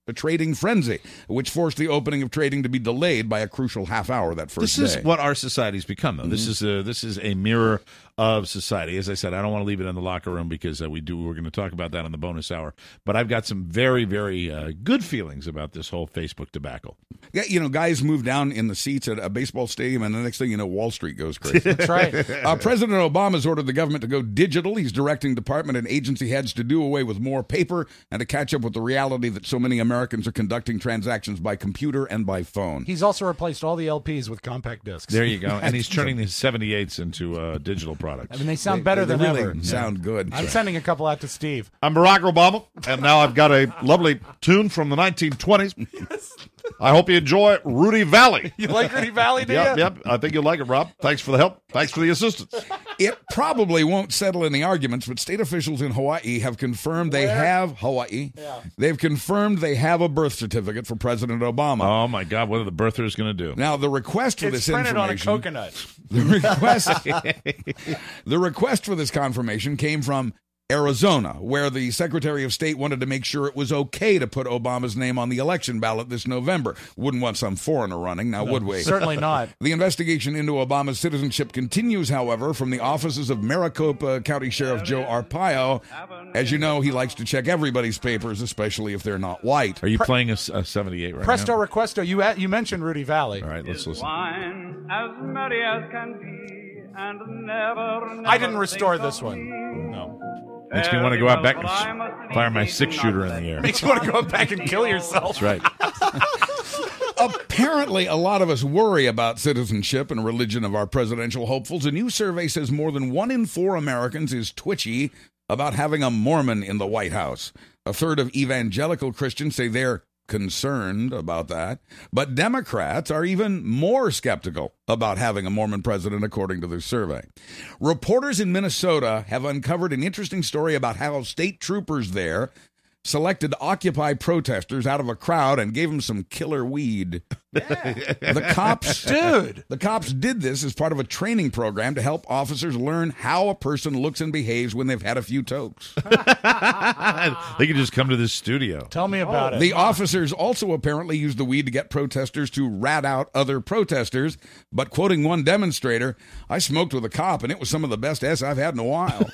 a trading frenzy, which forced the opening of trading to be delayed by a crucial half hour that first day. This is what our society's become, though. This is a mirror of society. As I said, I don't want to leave it in the locker room because we're going to talk about that in the bonus hour. But I've got some very, very good feelings about this whole Facebook debacle. Yeah, guys move down in the seats at a baseball stadium, and the next thing you know, Wall Street goes crazy. That's right. President Obama's ordered the government to go digital. He's directing department and agency heads to do away with more paper and to catch up with the reality that so many Americans are conducting transactions by computer and by phone. He's also replaced all the LPs with compact discs. There you go. And he's turning the 78s into digital products. I mean, they sound better than really ever. Sound good. I'm sending a couple out to Steve. I'm Barack Obama, and now I've got a lovely tune from the 1920s. I hope you enjoy Rudy Valley. You like Rudy Valley, do you? Yep. I think you'll like it, Rob. Thanks for the help. Thanks for the assistance. It probably won't settle any arguments, but state officials in Hawaii have confirmed they've confirmed they have a birth certificate for President Obama. Oh, my God. What are the birthers going to do? Now, the request for this information... It's printed on a coconut. The request for this confirmation came from Arizona, where the Secretary of State wanted to make sure it was okay to put Obama's name on the election ballot this November. Wouldn't want some foreigner running, now would we? Certainly not. The investigation into Obama's citizenship continues, however, from the offices of Maricopa County Sheriff Joe Arpaio. As you know, he likes to check everybody's papers, especially if they're not white. Are you playing a 78 right Presto now? Requesto, you mentioned Rudy Valley. All right, let's listen. Wine as merry as can be, and never I didn't restore this one. No. Makes me want to go out back and fire my 6-shooter in the air. Makes you want to go back and kill yourself. That's right. Apparently, a lot of us worry about citizenship and religion of our presidential hopefuls. A new survey says more than 1 in 4 Americans is twitchy about having a Mormon in the White House. A third of evangelical Christians say they're concerned about that. But Democrats are even more skeptical about having a Mormon president, according to this survey. Reporters in Minnesota have uncovered an interesting story about how state troopers there selected Occupy protesters out of a crowd and gave them some killer weed. The cops did this as part of a training program to help officers learn how a person looks and behaves when they've had a few tokes. They could just come to this studio. Tell me about it. The officers also apparently used the weed to get protesters to rat out other protesters. But quoting one demonstrator, "I smoked with a cop and it was some of the best S I've had in a while."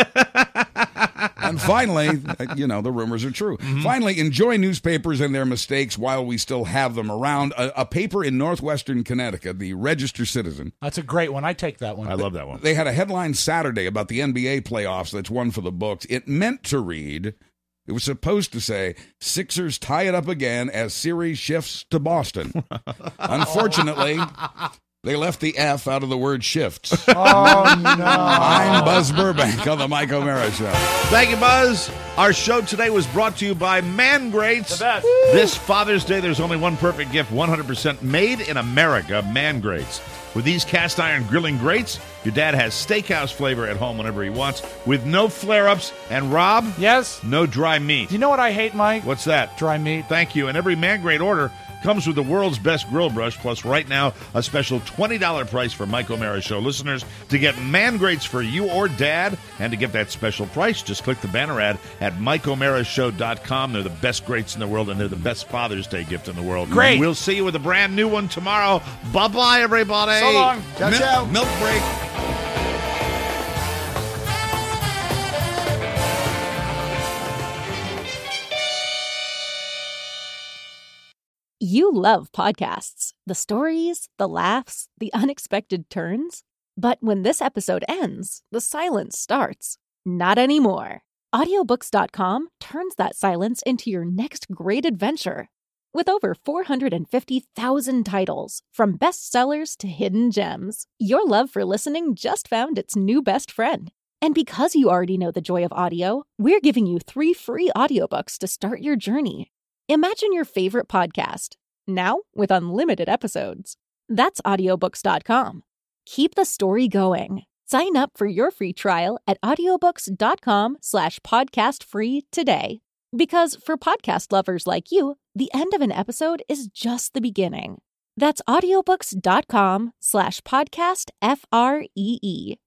And finally, the rumors are true. Finally, enjoy newspapers and their mistakes while we still have them around. A paper in northwestern Connecticut, the Register Citizen. That's a great one. I take that one. I love that one. They had a headline Saturday about the NBA playoffs that's one for the books. It meant to read, it was supposed to say, Sixers tie it up again as series shifts to Boston. Unfortunately... they left the F out of the word shifts. Oh, no. I'm Buzz Burbank on the Mike O'Mara Show. Thank you, Buzz. Our show today was brought to you by Man Grates. The best. This Father's Day, there's only one perfect gift, 100% made in America, Man Grates. With these cast iron grilling grates, your dad has steakhouse flavor at home whenever he wants, with no flare-ups. And Rob? Yes? No dry meat. You know what I hate, Mike? What's that? Dry meat. Thank you. And every Man Grate order comes with the world's best grill brush, plus right now a special $20 price for Mike O'Mara Show listeners. To get Man Grates for you or dad, and to get that special price, just click the banner ad at MikeO'MaraShow.com. They're the best grates in the world, and they're the best Father's Day gift in the world. Great. We'll see you with a brand new one tomorrow. Bye-bye, everybody. So long. Ciao, ciao. Milk break. You love podcasts, the stories, the laughs, the unexpected turns. But when this episode ends, the silence starts. Not anymore. Audiobooks.com turns that silence into your next great adventure. With over 450,000 titles, from bestsellers to hidden gems, your love for listening just found its new best friend. And because you already know the joy of audio, we're giving you 3 free audiobooks to start your journey. Imagine your favorite podcast, now with unlimited episodes. That's audiobooks.com. Keep the story going. Sign up for your free trial at audiobooks.com/podcastfree today. Because for podcast lovers like you, the end of an episode is just the beginning. That's audiobooks.com/podcastfree.